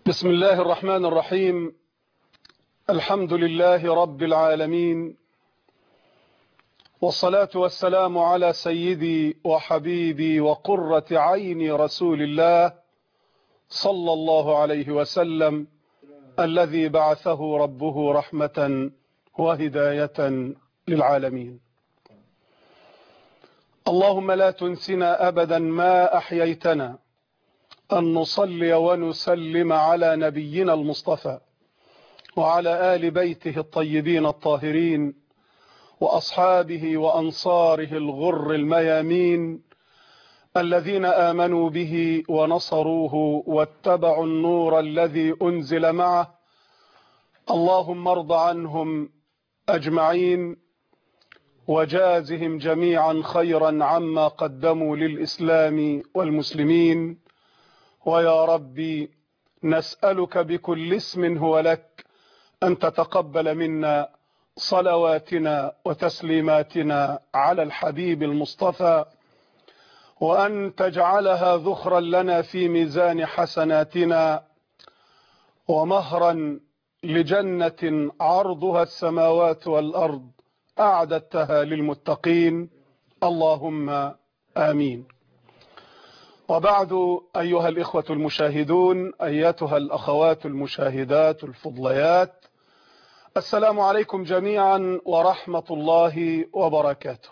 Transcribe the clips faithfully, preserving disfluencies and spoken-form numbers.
بسم الله الرحمن الرحيم. الحمد لله رب العالمين، والصلاة والسلام على سيدي وحبيبي وقرة عيني رسول الله صلى الله عليه وسلم، الذي بعثه ربه رحمة وهداية للعالمين. اللهم لا تنسنا أبدا ما أحييتنا أن نصلي ونسلم على نبينا المصطفى وعلى آل بيته الطيبين الطاهرين وأصحابه وأنصاره الغر الميامين الذين آمنوا به ونصروه واتبعوا النور الذي أنزل معه. اللهم ارض عنهم أجمعين وجازهم جميعا خيرا عما قدموا للإسلام والمسلمين. ويا ربي نسألك بكل اسم هو لك أن تتقبل منا صلواتنا وتسليماتنا على الحبيب المصطفى، وأن تجعلها ذخرا لنا في ميزان حسناتنا ومهرا لجنة عرضها السماوات والأرض أعددتها للمتقين، اللهم آمين. وبعد، أيها الإخوة المشاهدون، أيتها الأخوات المشاهدات الفضليات، السلام عليكم جميعا ورحمة الله وبركاته.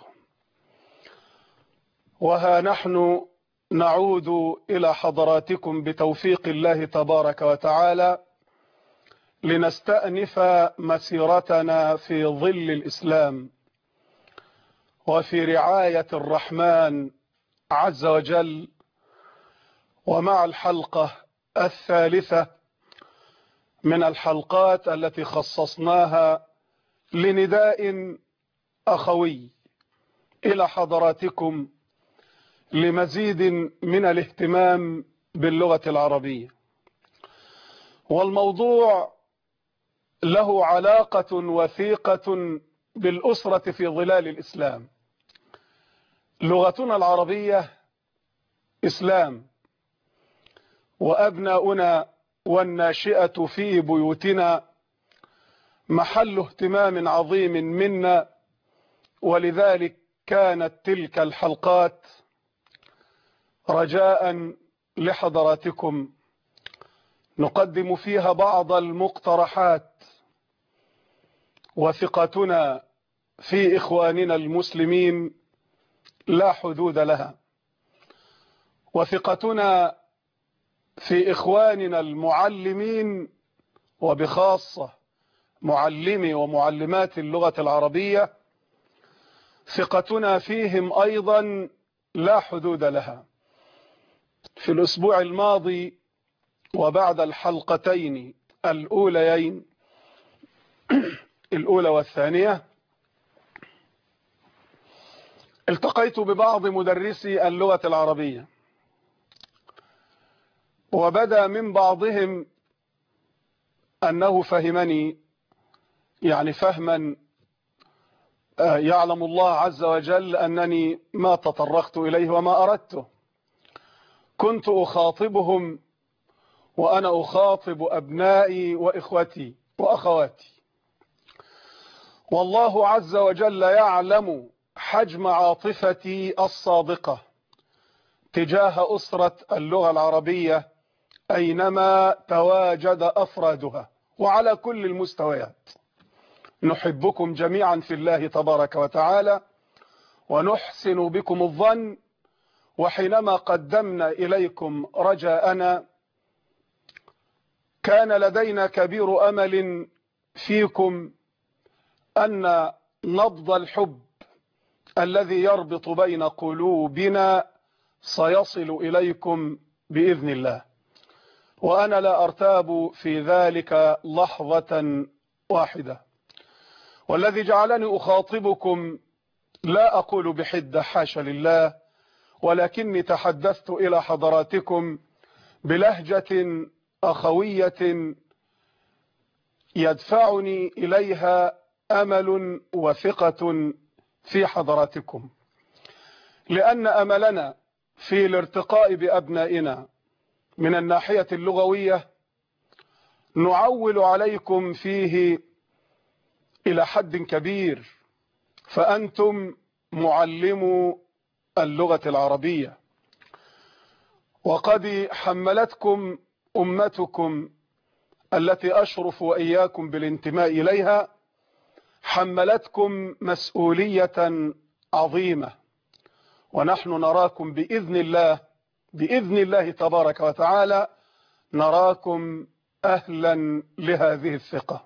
وها نحن نعود إلى حضراتكم بتوفيق الله تبارك وتعالى لنستأنف مسيرتنا في ظل الإسلام وفي رعاية الرحمن عز وجل، ومع الحلقة الثالثة من الحلقات التي خصصناها لنداء أخوي إلى حضراتكم لمزيد من الاهتمام باللغة العربية. والموضوع له علاقة وثيقة بالأسرة في ظلال الإسلام. لغتنا العربية إسلام، وأبناؤنا والناشئة في بيوتنا محل اهتمام عظيم منا، ولذلك كانت تلك الحلقات رجاء لحضراتكم نقدم فيها بعض المقترحات، وثقتنا في إخواننا المسلمين لا حدود لها، وثقتنا في إخواننا المعلمين وبخاصة معلمي ومعلمات اللغة العربية، ثقتنا فيهم أيضا لا حدود لها. في الأسبوع الماضي وبعد الحلقتين الأوليين الأولى والثانية التقيت ببعض مدرسي اللغة العربية، وبدا من بعضهم أنه فهمني، يعني فهما يعلم الله عز وجل أنني ما تطرقت إليه وما أردته. كنت أخاطبهم وأنا أخاطب أبنائي وإخوتي وأخواتي، والله عز وجل يعلم حجم عاطفتي الصادقة تجاه أسرة اللغة العربية أينما تواجد أفرادها وعلى كل المستويات. نحبكم جميعا في الله تبارك وتعالى ونحسن بكم الظن، وحينما قدمنا إليكم رجاءنا كان لدينا كبير أمل فيكم أن نبض الحب الذي يربط بين قلوبنا سيصل إليكم بإذن الله، وأنا لا أرتاب في ذلك لحظة واحدة. والذي جعلني أخاطبكم لا أقول بحدة، حاشا لله، ولكني تحدثت إلى حضراتكم بلهجة أخوية يدفعني إليها أمل وثقة في حضراتكم، لأن أملنا في الارتقاء بأبنائنا من الناحية اللغوية نعول عليكم فيه إلى حد كبير، فأنتم معلمو اللغة العربية، وقد حملتكم أمتكم التي أشرف وإياكم بالانتماء إليها، حملتكم مسؤولية عظيمة، ونحن نراكم بإذن الله بإذن الله تبارك وتعالى نراكم أهلا لهذه الثقة.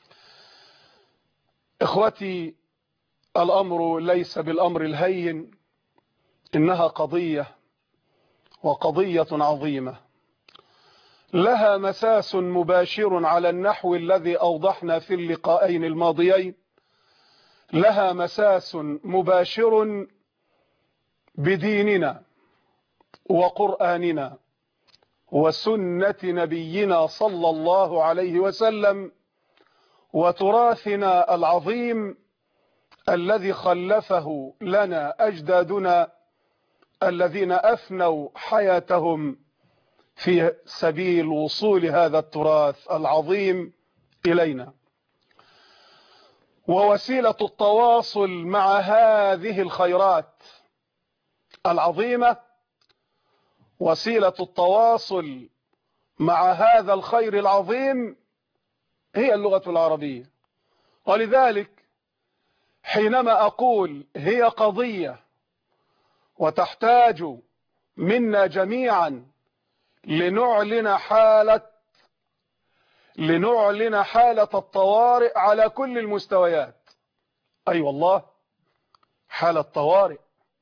إخوتي، الأمر ليس بالأمر الهين، إنها قضية، وقضية عظيمة لها مساس مباشر على النحو الذي أوضحنا في اللقاءين الماضيين، لها مساس مباشر بديننا وقرآننا وسنة نبينا صلى الله عليه وسلم، وتراثنا العظيم الذي خلفه لنا أجدادنا الذين أفنوا حياتهم في سبيل وصول هذا التراث العظيم إلينا. ووسيلة التواصل مع هذه الخيرات العظيمة، وسيلة التواصل مع هذا الخير العظيم هي اللغة العربية. ولذلك حينما أقول هي قضية وتحتاج منا جميعا لنعلن حالة لنعلن حالة الطوارئ على كل المستويات. أي أيوة والله، حالة طوارئ.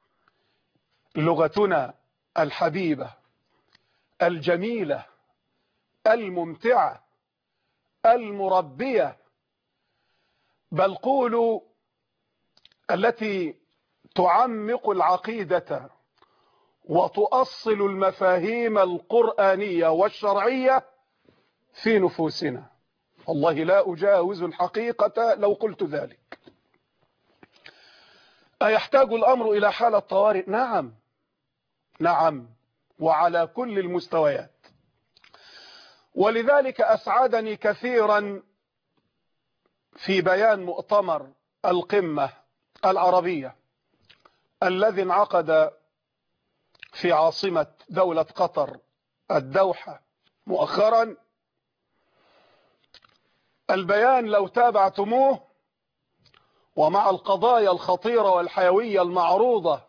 لغتنا الحبيبة الجميلة الممتعة المربية، بل قولوا التي تعمق العقيدة وتؤصل المفاهيم القرآنية والشرعية في نفوسنا. والله لا أجاوز الحقيقة لو قلت ذلك. أيحتاج الأمر إلى حالة طوارئ؟ نعم نعم، وعلى كل المستويات. ولذلك أسعدني كثيرا في بيان مؤتمر القمة العربية الذي انعقد في عاصمة دولة قطر الدوحة مؤخرا. البيان لو تابعتموه ومع القضايا الخطيرة والحيوية المعروضة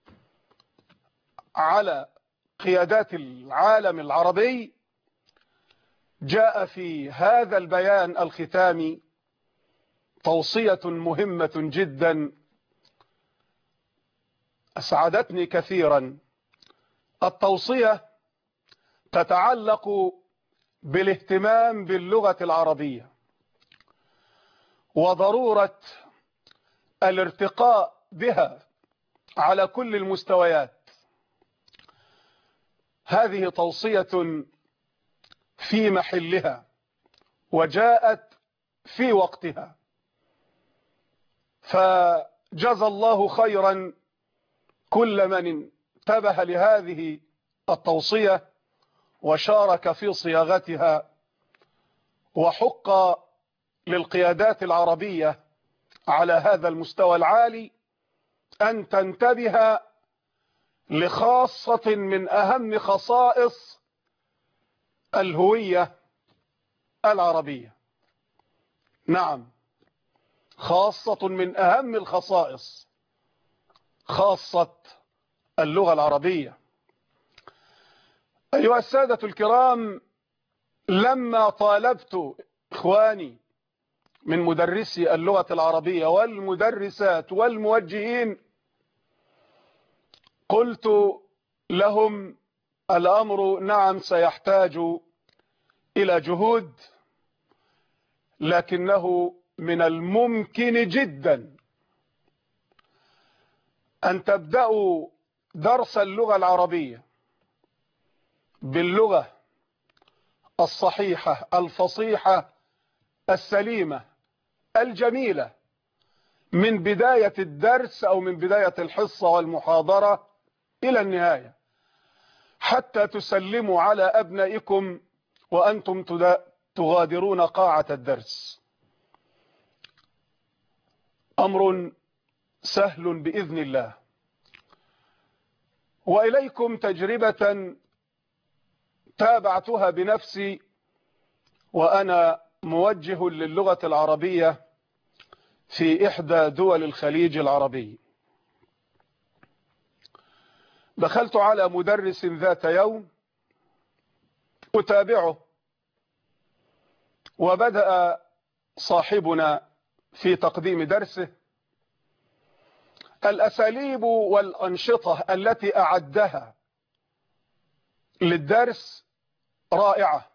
على قيادات العالم العربي، جاء في هذا البيان الختامي توصية مهمة جدا أسعدتني كثيرا. التوصية تتعلق بالاهتمام باللغة العربية وضرورة الارتقاء بها على كل المستويات. هذه توصية في محلها وجاءت في وقتها، فجزى الله خيرا كل من انتبه لهذه التوصية وشارك في صياغتها. وحق للقيادات العربية على هذا المستوى العالي أن تنتبه لخاصة من أهم خصائص الهوية العربية. نعم، خاصة من أهم الخصائص خاصة اللغة العربية. أيها السادة الكرام، لما طالبت إخواني من مدرسي اللغة العربية والمدرسات والموجهين، قلت لهم الأمر نعم سيحتاج إلى جهود، لكنه من الممكن جدا أن تبدأوا درس اللغة العربية باللغة الصحيحة الفصيحة السليمة الجميلة من بداية الدرس أو من بداية الحصة والمحاضرة إلى النهاية، حتى تسلموا على أبنائكم وأنتم تغادرون قاعة الدرس. أمر سهل بإذن الله. وإليكم تجربة تابعتها بنفسي وأنا موجه للغة العربية في إحدى دول الخليج العربي. دخلت على مدرس ذات يوم أتابعه، وبدأ صاحبنا في تقديم درسه. الأساليب والأنشطة التي أعدها للدرس رائعة.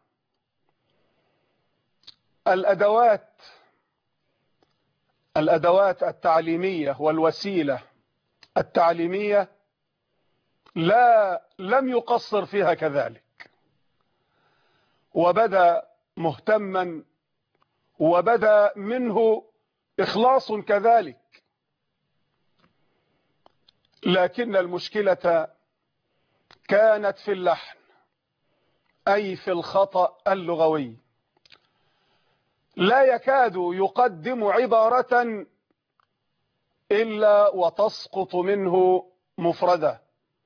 الأدوات الأدوات التعليمية والوسيلة التعليمية لا لم يقصر فيها كذلك، وبدأ مهتما وبدأ منه إخلاص كذلك. لكن المشكلة كانت في اللحن، أي في الخطأ اللغوي. لا يكاد يقدم عبارة إلا وتسقط منه مفردة.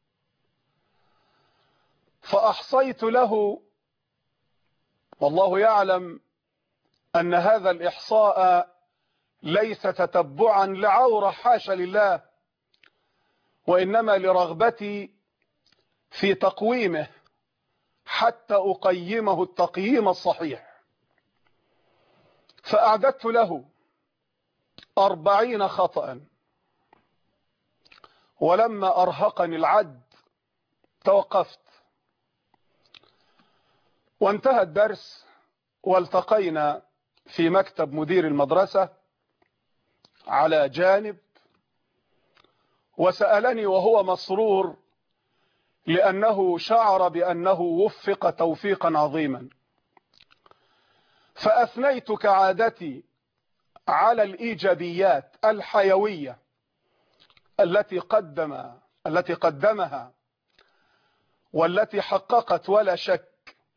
فأحصيت له، والله يعلم أن هذا الإحصاء ليس تتبعا لعورة، حاشا لله، وإنما لرغبتي في تقويمه حتى أقيمه التقييم الصحيح. فأعددت له أربعين خطأ، ولما أرهقني العد توقفت. وانتهى الدرس والتقينا في مكتب مدير المدرسة على جانب، وسألني وهو مسرور لأنه شعر بأنه وفق توفيقا عظيما. فأثنيت كعادتي على الإيجابيات الحيوية التي قدم التي قدمها والتي حققت ولا شك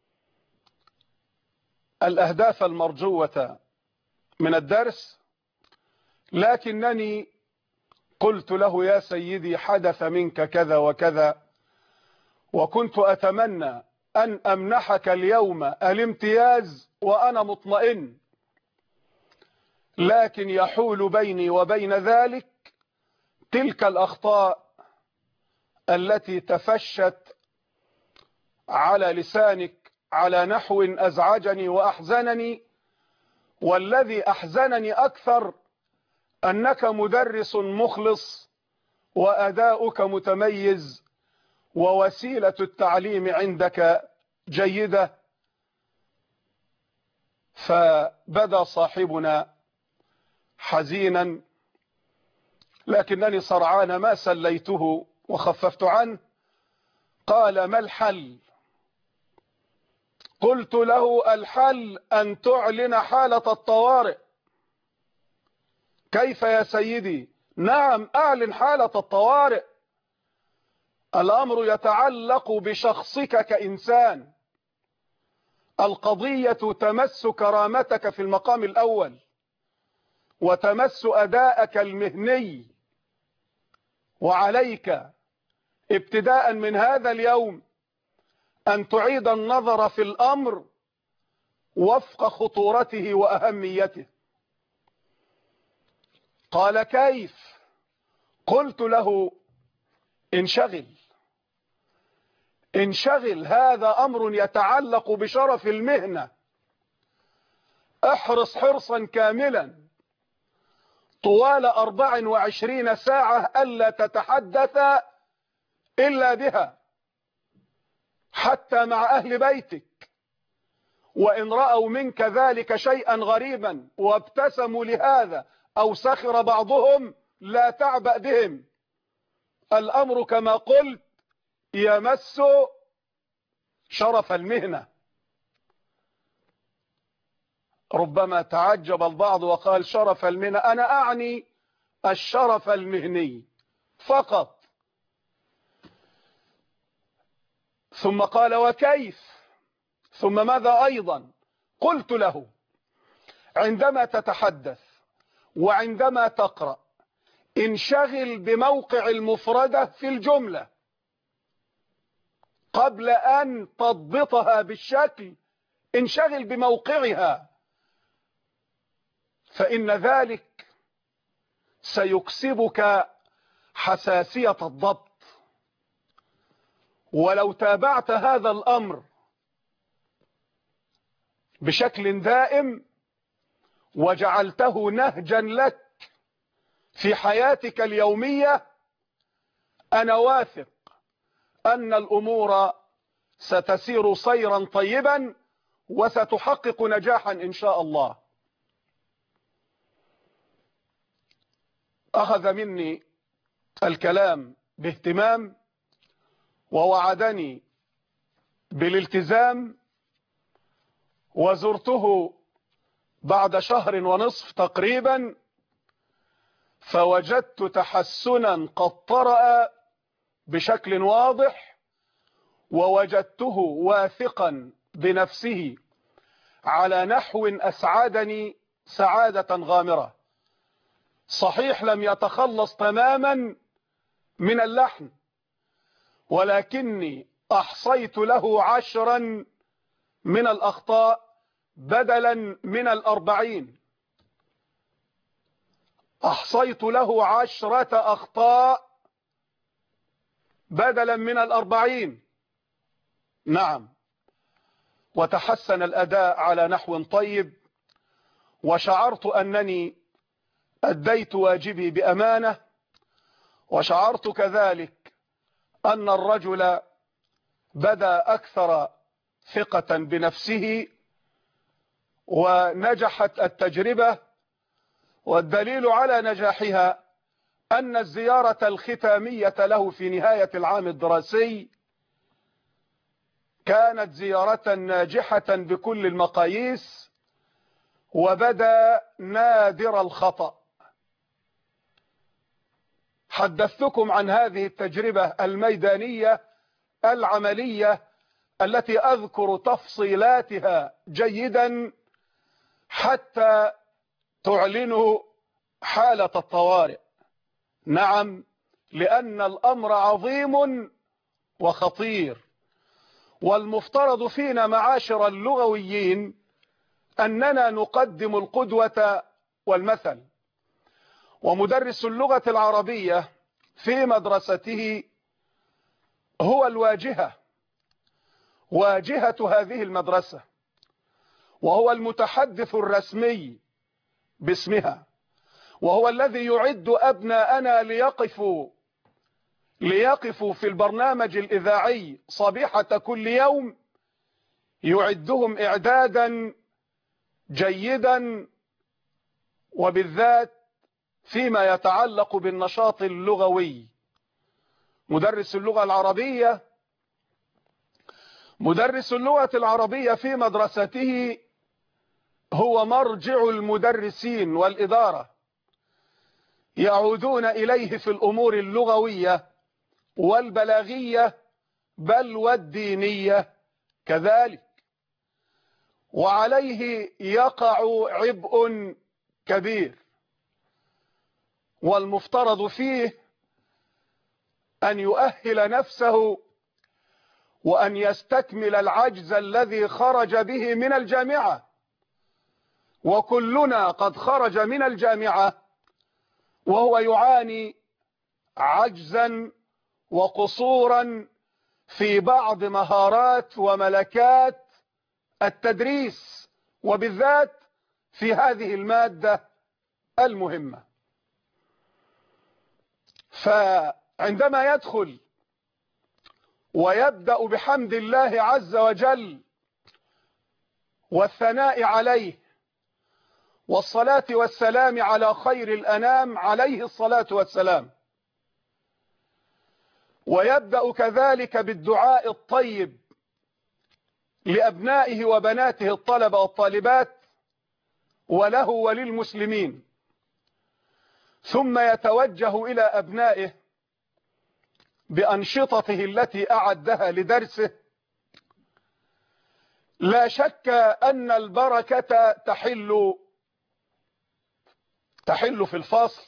الأهداف المرجوة من الدرس. لكنني قلت له: يا سيدي، حدث منك كذا وكذا، وكنت أتمنى أن أمنحك اليوم الامتياز وأنا مطمئن، لكن يحول بيني وبين ذلك تلك الأخطاء التي تفشت على لسانك على نحو أزعجني وأحزنني. والذي أحزنني أكثر أنك مدرس مخلص وأداؤك متميز ووسيلة التعليم عندك جيدة. فبدا صاحبنا حزينا، لكنني سرعان ما سليته وخففت عنه. قال: ما الحل؟ قلت له: الحل أن تعلن حالة الطوارئ. كيف يا سيدي؟ نعم، أعلن حالة الطوارئ. الأمر يتعلق بشخصك كإنسان. القضية تمس كرامتك في المقام الأول، وتمس أداءك المهني، وعليك ابتداء من هذا اليوم أن تعيد النظر في الأمر وفق خطورته وأهميته. قال: كيف؟ قلت له: انشغل انشغل، هذا أمر يتعلق بشرف المهنة. احرص حرصا كاملا طوال أربع وعشرين ساعة ألا تتحدث إلا بها، حتى مع أهل بيتك. وإن رأوا منك ذلك شيئا غريبا وابتسموا لهذا أو سخر بعضهم، لا تعبأ بهم. الأمر كما قلت يمس شرف المهنة. ربما تعجب البعض وقال: شرف المهنة؟ أنا أعني الشرف المهني فقط. ثم قال: وكيف؟ ثم ماذا أيضا؟ قلت له: عندما تتحدث وعندما تقرأ انشغل بموقع المفردة في الجملة قبل أن تضبطها بالشكل، انشغل بموقعها، فإن ذلك سيكسبك حساسية الضبط. ولو تابعت هذا الأمر بشكل دائم وجعلته نهجا لك في حياتك اليومية، أنا واثق أن الأمور ستسير سيرا طيبا وستحقق نجاحا إن شاء الله. أخذ مني الكلام باهتمام ووعدني بالالتزام، وزرته بعد شهر ونصف تقريبا، فوجدت تحسنا قد طرأ بشكل واضح، ووجدته واثقا بنفسه على نحو أسعدني سعادة غامرة. صحيح لم يتخلص تماما من اللحن، ولكني أحصيت له عشرا من الأخطاء بدلا من الأربعين. أحصيت له عشرة أخطاء بدلا من الأربعين. نعم، وتحسن الأداء على نحو طيب، وشعرت أنني أديت واجبي بأمانة، وشعرت كذلك أن الرجل بدا أكثر ثقة بنفسه، ونجحت التجربة. والدليل على نجاحها أن الزيارة الختامية له في نهاية العام الدراسي كانت زيارة ناجحة بكل المقاييس، وبدا نادر الخطأ. حدثتكم عن هذه التجربة الميدانية العملية التي أذكر تفصيلاتها جيدا حتى تعلنوا حالة الطوارئ. نعم، لأن الأمر عظيم وخطير، والمفترض فينا معاشر اللغويين أننا نقدم القدوة والمثل. ومدرس اللغة العربية في مدرسته هو الواجهة، واجهة هذه المدرسة، وهو المتحدث الرسمي باسمها، وهو الذي يعد أبناءنا ليقفوا ليقفوا في البرنامج الإذاعي صبيحة كل يوم، يعدهم إعدادا جيدا، وبالذات فيما يتعلق بالنشاط اللغوي. مدرس اللغة العربية مدرس اللغة العربية في مدرسته هو مرجع المدرسين والإدارة، يعودون إليه في الأمور اللغوية والبلاغية بل والدينية كذلك، وعليه يقع عبء كبير، والمفترض فيه أن يؤهل نفسه وأن يستكمل العجز الذي خرج به من الجامعة. وكلنا قد خرج من الجامعة وهو يعاني عجزا وقصورا في بعض مهارات وملكات التدريس، وبالذات في هذه المادة المهمة. فعندما يدخل ويبدأ بحمد الله عز وجل والثناء عليه والصلاة والسلام على خير الأنام عليه الصلاة والسلام، ويبدأ كذلك بالدعاء الطيب لأبنائه وبناته الطلبة والطالبات وله وللمسلمين، ثم يتوجه إلى أبنائه بأنشطته التي أعدها لدرسه، لا شك أن البركة تحل تحل في الفصل،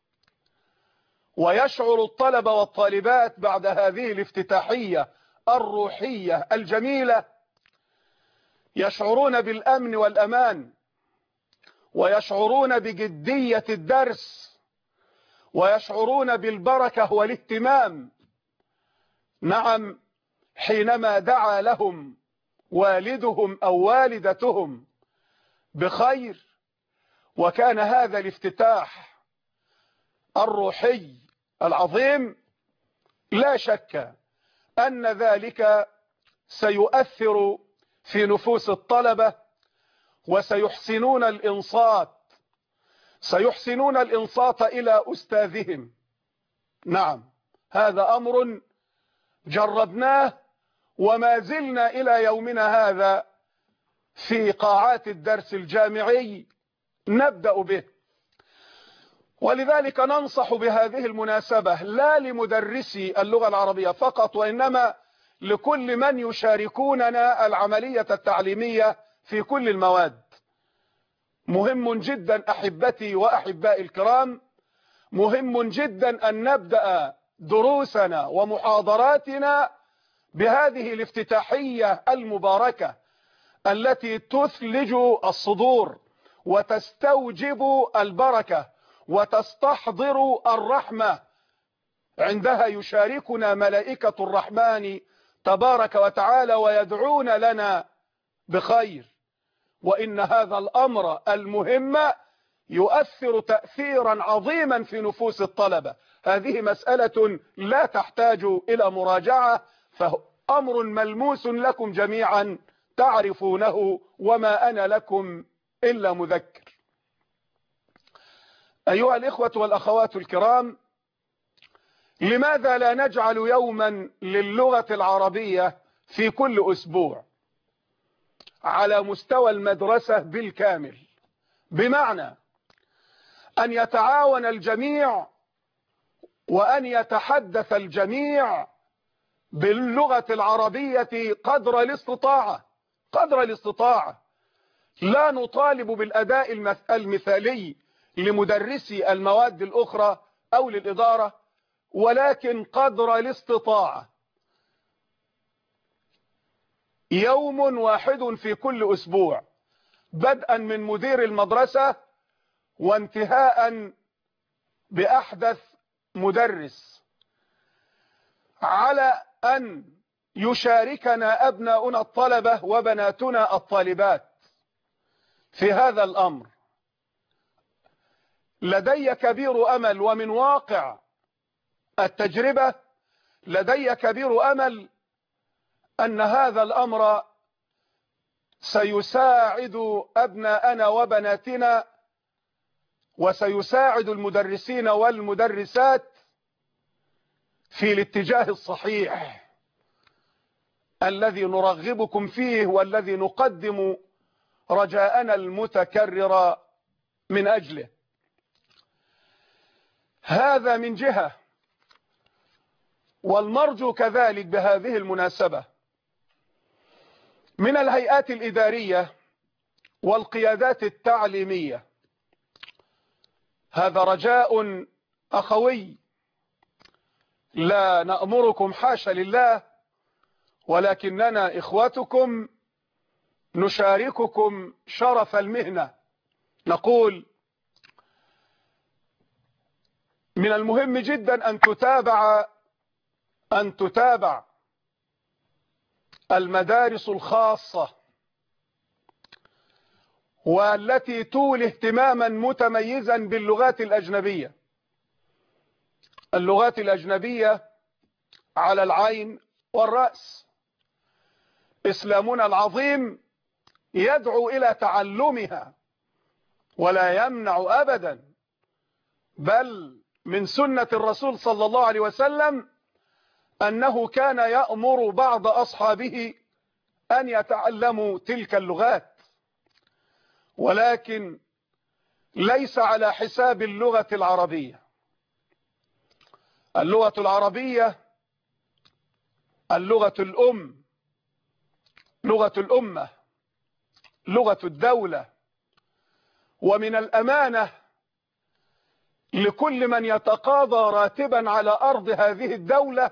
ويشعر الطلبة والطالبات بعد هذه الافتتاحية الروحية الجميلة، يشعرون بالأمن والأمان، ويشعرون بجدية الدرس، ويشعرون بالبركة والاهتمام. نعم، حينما دعا لهم والدهم أو والدتهم بخير، وكان هذا الافتتاح الروحي العظيم، لا شك أن ذلك سيؤثر في نفوس الطلبة، وسيحسنون الإنصات سيحسنون الإنصات إلى أستاذهم. نعم، هذا أمر جربناه وما زلنا إلى يومنا هذا في قاعات الدرس الجامعي نبدأ به. ولذلك ننصح بهذه المناسبة لا لمدرسي اللغة العربية فقط، وإنما لكل من يشاركوننا العملية التعليمية في كل المواد. مهم جدا أحبتي وأحبائي الكرام، مهم جدا أن نبدأ دروسنا ومحاضراتنا بهذه الافتتاحية المباركة التي تثلج الصدور وتستوجب البركة وتستحضر الرحمة. عندها يشاركنا ملائكة الرحمن تبارك وتعالى ويدعون لنا بخير، وإن هذا الأمر المهم يؤثر تأثيرا عظيما في نفوس الطلبة. هذه مسألة لا تحتاج إلى مراجعة، فأمر ملموس لكم جميعا تعرفونه، وما أنا لكم إلا مذكر. أيها الإخوة والأخوات الكرام، لماذا لا نجعل يوما للغة العربية في كل أسبوع على مستوى المدرسة بالكامل، بمعنى أن يتعاون الجميع وأن يتحدث الجميع باللغة العربية قدر الاستطاعة قدر الاستطاعة. لا نطالب بالأداء المثالي لمدرسي المواد الأخرى أو للإدارة، ولكن قدر الاستطاعة. يوم واحد في كل أسبوع، بدءا من مدير المدرسة وانتهاء بأحدث مدرس، على أن يشاركنا أبناؤنا الطلبة وبناتنا الطالبات في هذا الأمر. لدي كبير أمل، ومن واقع التجربة لدي كبير أمل أن هذا الأمر سيساعد أبناءنا وبناتنا، وسيساعد المدرسين والمدرسات في الاتجاه الصحيح الذي نرغبكم فيه، والذي نقدم رجاءنا المتكرر من أجله. هذا من جهة، والمرجو كذلك بهذه المناسبة من الهيئات الإدارية والقيادات التعليمية، هذا رجاء أخوي، لا نأمركم حاشا لله، ولكننا إخوتكم نشارككم شرف المهنة. نقول من المهم جدا أن تتابع أن تتابع المدارس الخاصة والتي تولي اهتماما متميزا باللغات الأجنبية. اللغات الأجنبية على العين والرأس، إسلامنا العظيم يدعو إلى تعلمها ولا يمنع أبدا، بل من سنة الرسول صلى الله عليه وسلم أنه كان يأمر بعض أصحابه أن يتعلموا تلك اللغات، ولكن ليس على حساب اللغة العربية. اللغة العربية اللغة الأم، لغة الأمة، لغة الدولة، ومن الأمانة لكل من يتقاضى راتبا على أرض هذه الدولة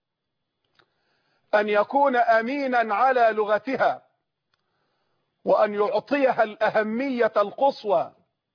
أن يكون أمينا على لغتها، وأن يعطيها الأهمية القصوى،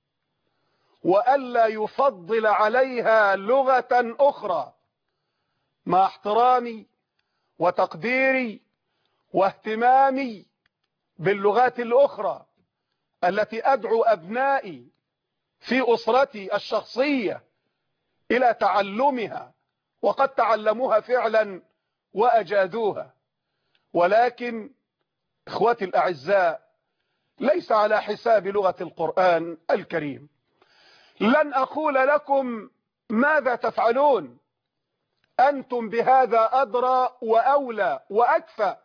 وألا يفضل عليها لغة أخرى، مع احترامي وتقديري واهتمامي باللغات الأخرى التي أدعو أبنائي في أسرتي الشخصية إلى تعلمها، وقد تعلموها فعلا وأجادوها. ولكن إخوتي الأعزاء، ليس على حساب لغة القرآن الكريم. لن أقول لكم ماذا تفعلون، أنتم بهذا أدرى وأولى وأكفى،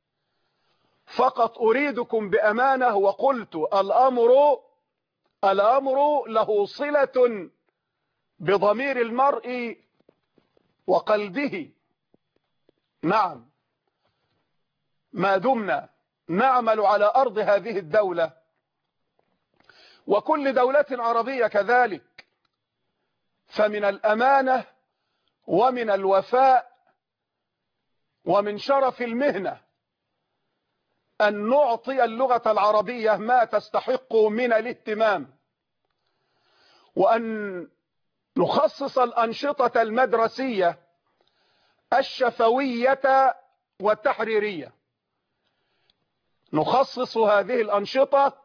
فقط أريدكم بأمانة. وقلت الأمر الأمر له صلة بضمير المرء وقلبه. نعم، ما دمنا نعمل على أرض هذه الدولة وكل دولة عربية كذلك، فمن الأمانة ومن الوفاء ومن شرف المهنة أن نعطي اللغة العربية ما تستحق من الاهتمام، وأن نخصص الأنشطة المدرسية الشفوية والتحريرية. نخصص هذه الأنشطة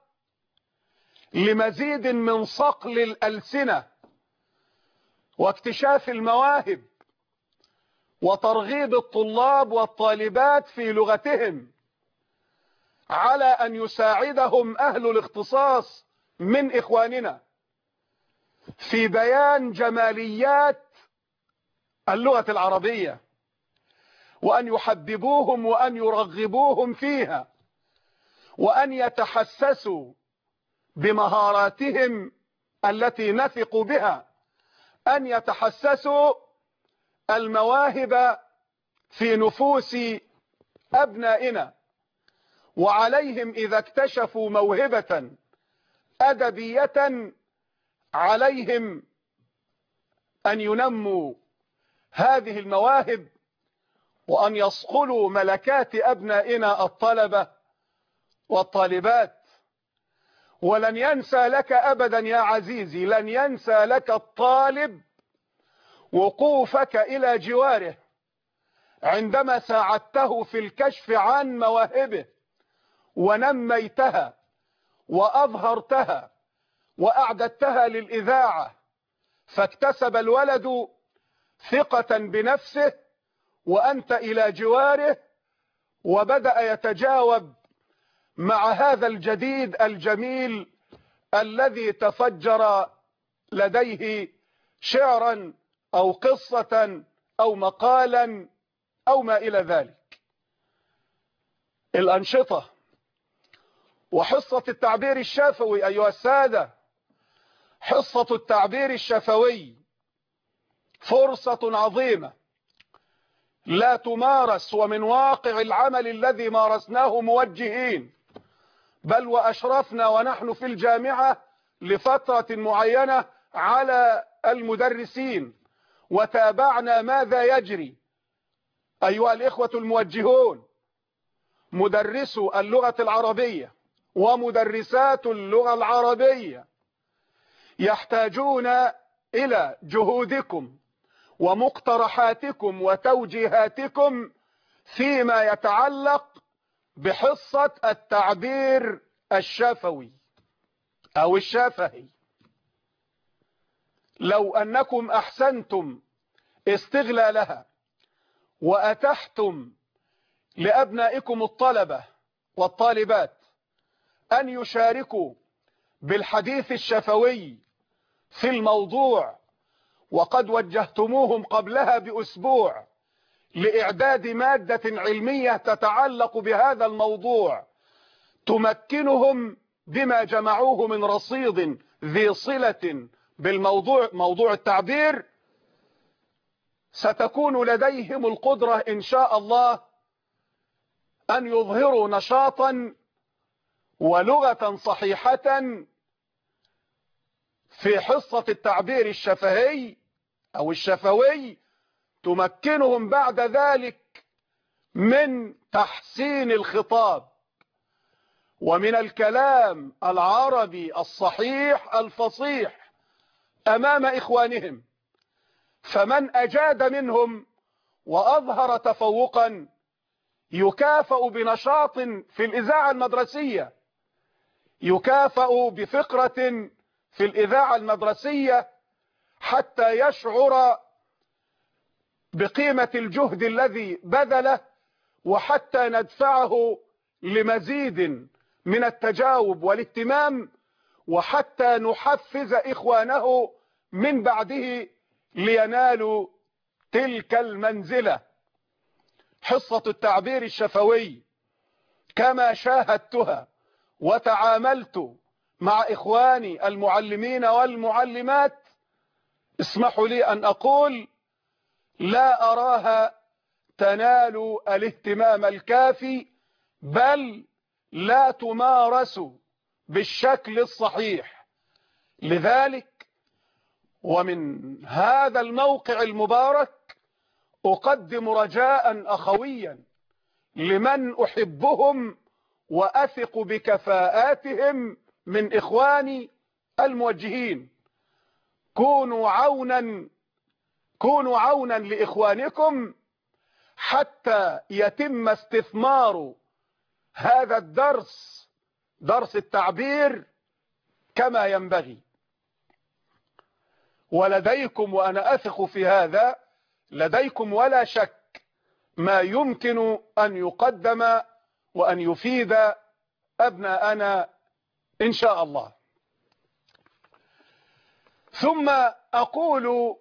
لمزيد من صقل الألسنة واكتشاف المواهب وترغيب الطلاب والطالبات في لغتهم، على أن يساعدهم أهل الاختصاص من إخواننا في بيان جماليات اللغة العربية، وأن يحببوهم وأن يرغبوهم فيها، وأن يتحسسوا بمهاراتهم التي نثق بها، أن يتحسسوا المواهب في نفوس أبنائنا. وعليهم إذا اكتشفوا موهبة أدبية عليهم أن ينموا هذه المواهب، وأن يصقلوا ملكات أبنائنا الطلبة والطالبات. ولن ينسى لك أبدا يا عزيزي، لن ينسى لك الطالب وقوفك إلى جواره عندما ساعدته في الكشف عن مواهبه ونميتها وأظهرتها وأعددتها للإذاعة، فاكتسب الولد ثقة بنفسه وأنت إلى جواره، وبدأ يتجاوب مع هذا الجديد الجميل الذي تفجر لديه شعرا أو قصة أو مقالا أو ما إلى ذلك. الأنشطة وحصة التعبير الشفوي أيها السادة، حصة التعبير الشفوي فرصة عظيمة لا تمارس، ومن واقع العمل الذي مارسناه موجهين، بل وأشرفنا ونحن في الجامعة لفترة معينة على المدرسين وتابعنا ماذا يجري. أيها الإخوة الموجهون، مدرسو اللغة العربية ومدرسات اللغة العربية يحتاجون إلى جهودكم ومقترحاتكم وتوجيهاتكم فيما يتعلق بحصة التعبير الشفوي أو الشفهي. لو أنكم أحسنتم استغلالها وأتحتم لأبنائكم الطلبة والطالبات أن يشاركوا بالحديث الشفوي في الموضوع، وقد وجهتموهم قبلها بأسبوع لإعداد مادة علمية تتعلق بهذا الموضوع تمكنهم بما جمعوه من رصيد ذي صلة بالموضوع، موضوع التعبير، ستكون لديهم القدرة إن شاء الله أن يظهروا نشاطا ولغة صحيحة في حصة التعبير الشفهي أو الشفوي تمكنهم بعد ذلك من تحسين الخطاب ومن الكلام العربي الصحيح الفصيح أمام إخوانهم. فمن أجاد منهم وأظهر تفوقا يكافأ بنشاط في الإذاعة المدرسية، يكافأ بفقرة في الإذاعة المدرسية حتى يشعر بقيمة الجهد الذي بذله، وحتى ندفعه لمزيد من التجاوب والاهتمام، وحتى نحفز إخوانه من بعده لينالوا تلك المنزلة. حصة التعبير الشفوي كما شاهدتها وتعاملت مع إخواني المعلمين والمعلمات، اسمحوا لي أن أقول لا أراها تنال الاهتمام الكافي، بل لا تمارس بالشكل الصحيح. لذلك ومن هذا الموقع المبارك أقدم رجاء أخويا لمن أحبهم وأثق بكفاءاتهم من إخواني الموجهين: كونوا عونا كونوا عونا لإخوانكم حتى يتم استثمار هذا الدرس، درس التعبير، كما ينبغي. ولديكم، وأنا أثق في هذا، لديكم ولا شك ما يمكن أن يقدم وأن يفيد أبناءنا إن شاء الله. ثم أقول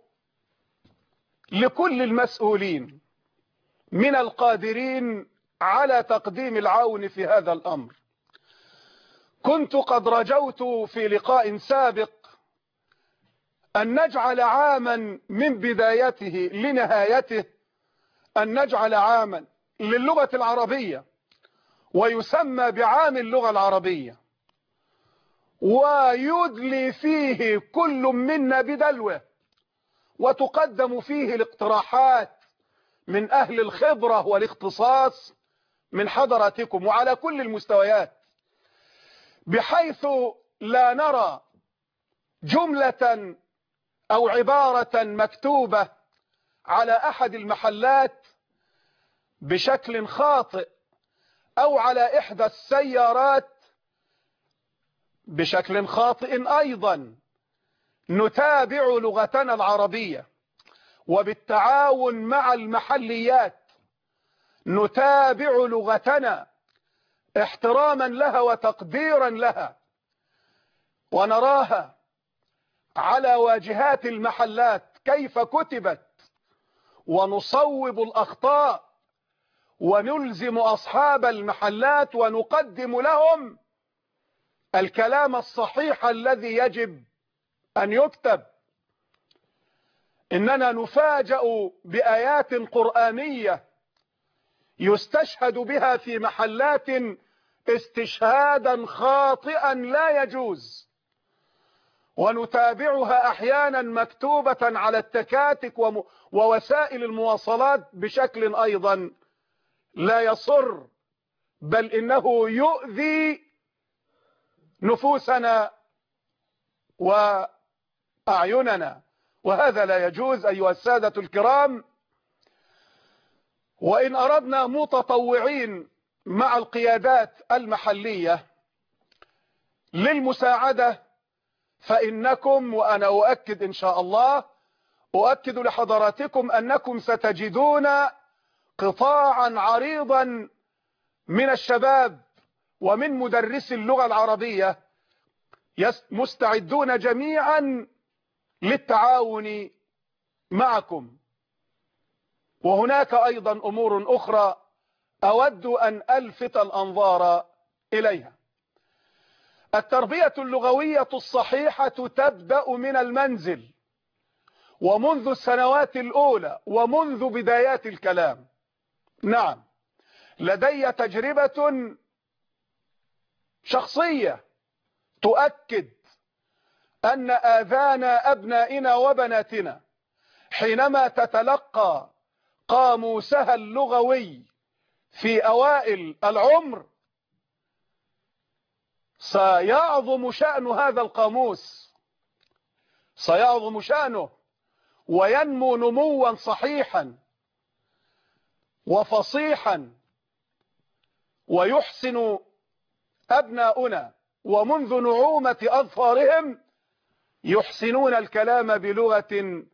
لكل المسؤولين من القادرين على تقديم العون في هذا الأمر: كنت قد رجوت في لقاء سابق أن نجعل عاما من بدايته لنهايته أن نجعل عاما للغة العربية، ويسمى بعام اللغة العربية، ويدلي فيه كل منا بدلوه، وتقدم فيه الاقتراحات من أهل الخبرة والاختصاص من حضراتكم وعلى كل المستويات، بحيث لا نرى جملة أو عبارة مكتوبة على أحد المحلات بشكل خاطئ أو على إحدى السيارات بشكل خاطئ أيضا. نتابع لغتنا العربية، وبالتعاون مع المحليات نتابع لغتنا احتراما لها وتقديرا لها، ونراها على واجهات المحلات كيف كتبت، ونصوب الأخطاء، ونلزم أصحاب المحلات ونقدم لهم الكلام الصحيح الذي يجب أن يكتب. إننا نفاجأ بآيات قرآنية يستشهد بها في محلات استشهادا خاطئا لا يجوز، ونتابعها أحيانا مكتوبة على التكاتك ووسائل المواصلات بشكل أيضا لا يصر، بل إنه يؤذي نفوسنا وأعيننا، وهذا لا يجوز أيها السادة الكرام. وإن أردنا متطوعين مع القيادات المحلية للمساعدة فإنكم، وأنا أؤكد إن شاء الله، أؤكد لحضراتكم أنكم ستجدون قطاعا عريضا من الشباب ومن مدرسي اللغة العربية مستعدون جميعا للتعاون معكم. وهناك أيضا أمور أخرى أود أن ألفت الأنظار إليها. التربية اللغوية الصحيحة تبدأ من المنزل ومنذ السنوات الأولى ومنذ بدايات الكلام. نعم، لدي تجربة شخصية تؤكد أن آذان أبنائنا وبناتنا حينما تتلقى قاموسها اللغوي في أوائل العمر سيعظم شأن هذا القاموس، سيعظم شأنه وينمو نموا صحيحا وفصيحا، ويحسن أبناؤنا ومنذ نعومة أظفارهم يحسنون الكلام بلغة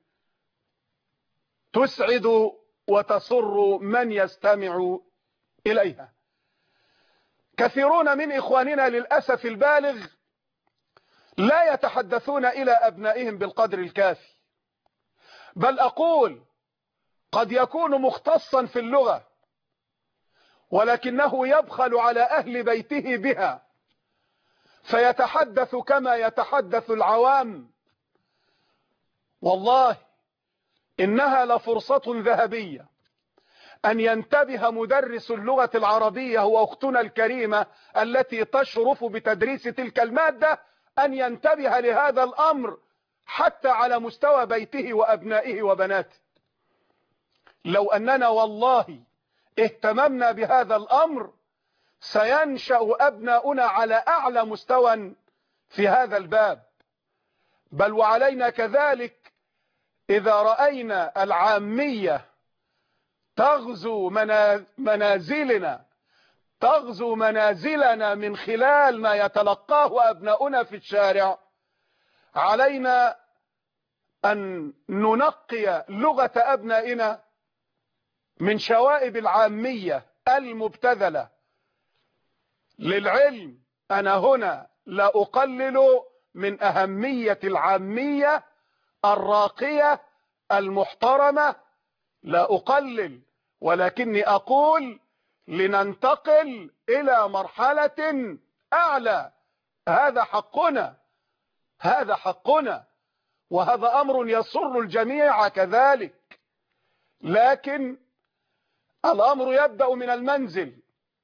تسعد وتسر من يستمع إليها. كثيرون من إخواننا للأسف البالغ لا يتحدثون إلى أبنائهم بالقدر الكافي، بل أقول قد يكون مختصا في اللغة ولكنه يبخل على أهل بيته بها، فيتحدث كما يتحدث العوام. والله إنها لفرصة ذهبية أن ينتبه مدرس اللغة العربية وأختنا الكريمة التي تشرف بتدريس تلك المادة، أن ينتبه لهذا الأمر حتى على مستوى بيته وأبنائه وبناته. لو أننا والله اهتممنا بهذا الأمر سينشأ أبناؤنا على أعلى مستوى في هذا الباب. بل وعلينا كذلك إذا رأينا العامية تغزو منازلنا تغزو منازلنا من خلال ما يتلقاه أبناؤنا في الشارع، علينا أن ننقي لغة أبنائنا من شوائب العامية المبتذلة. للعلم أنا هنا لا أقلل من أهمية العامية الراقية المحترمة، لا أقلل، ولكني أقول لننتقل إلى مرحلة أعلى. هذا حقنا، هذا حقنا، وهذا أمر يسر الجميع كذلك. لكن الأمر يبدأ من المنزل.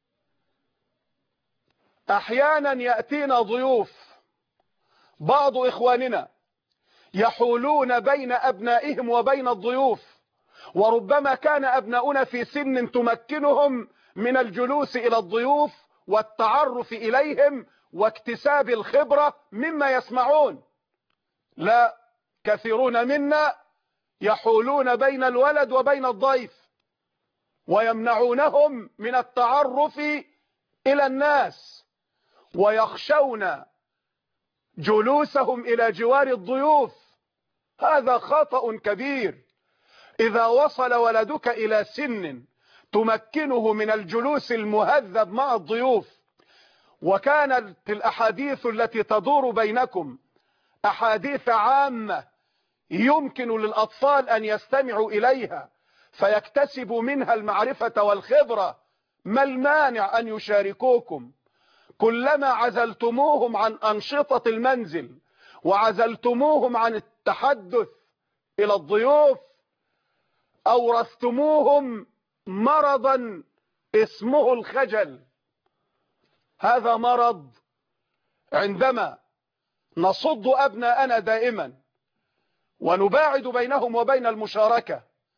أحيانا يأتينا ضيوف، بعض إخواننا يحولون بين أبنائهم وبين الضيوف، وربما كان أبناؤنا في سن تمكنهم من الجلوس إلى الضيوف والتعرف إليهم واكتساب الخبرة مما يسمعون. لا، كثيرون منا يحولون بين الولد وبين الضيف ويمنعونهم من التعرف إلى الناس، ويخشون جلوسهم إلى جوار الضيوف. هذا خطأ كبير. إذا وصل ولدك إلى سن تمكنه من الجلوس المهذب مع الضيوف، وكانت الأحاديث التي تدور بينكم أحاديث عامة يمكن للأطفال أن يستمعوا إليها فيكتسبوا منها المعرفة والخبرة، ما المانع أن يشاركوكم؟ كلما عزلتموهم عن أنشطة المنزل وعزلتموهم عن التحدث إلى الضيوف أورثتموهم مرضا اسمه الخجل. هذا مرض عندما نصد أبناءنا دائما ونباعد بينهم وبين المشاركة،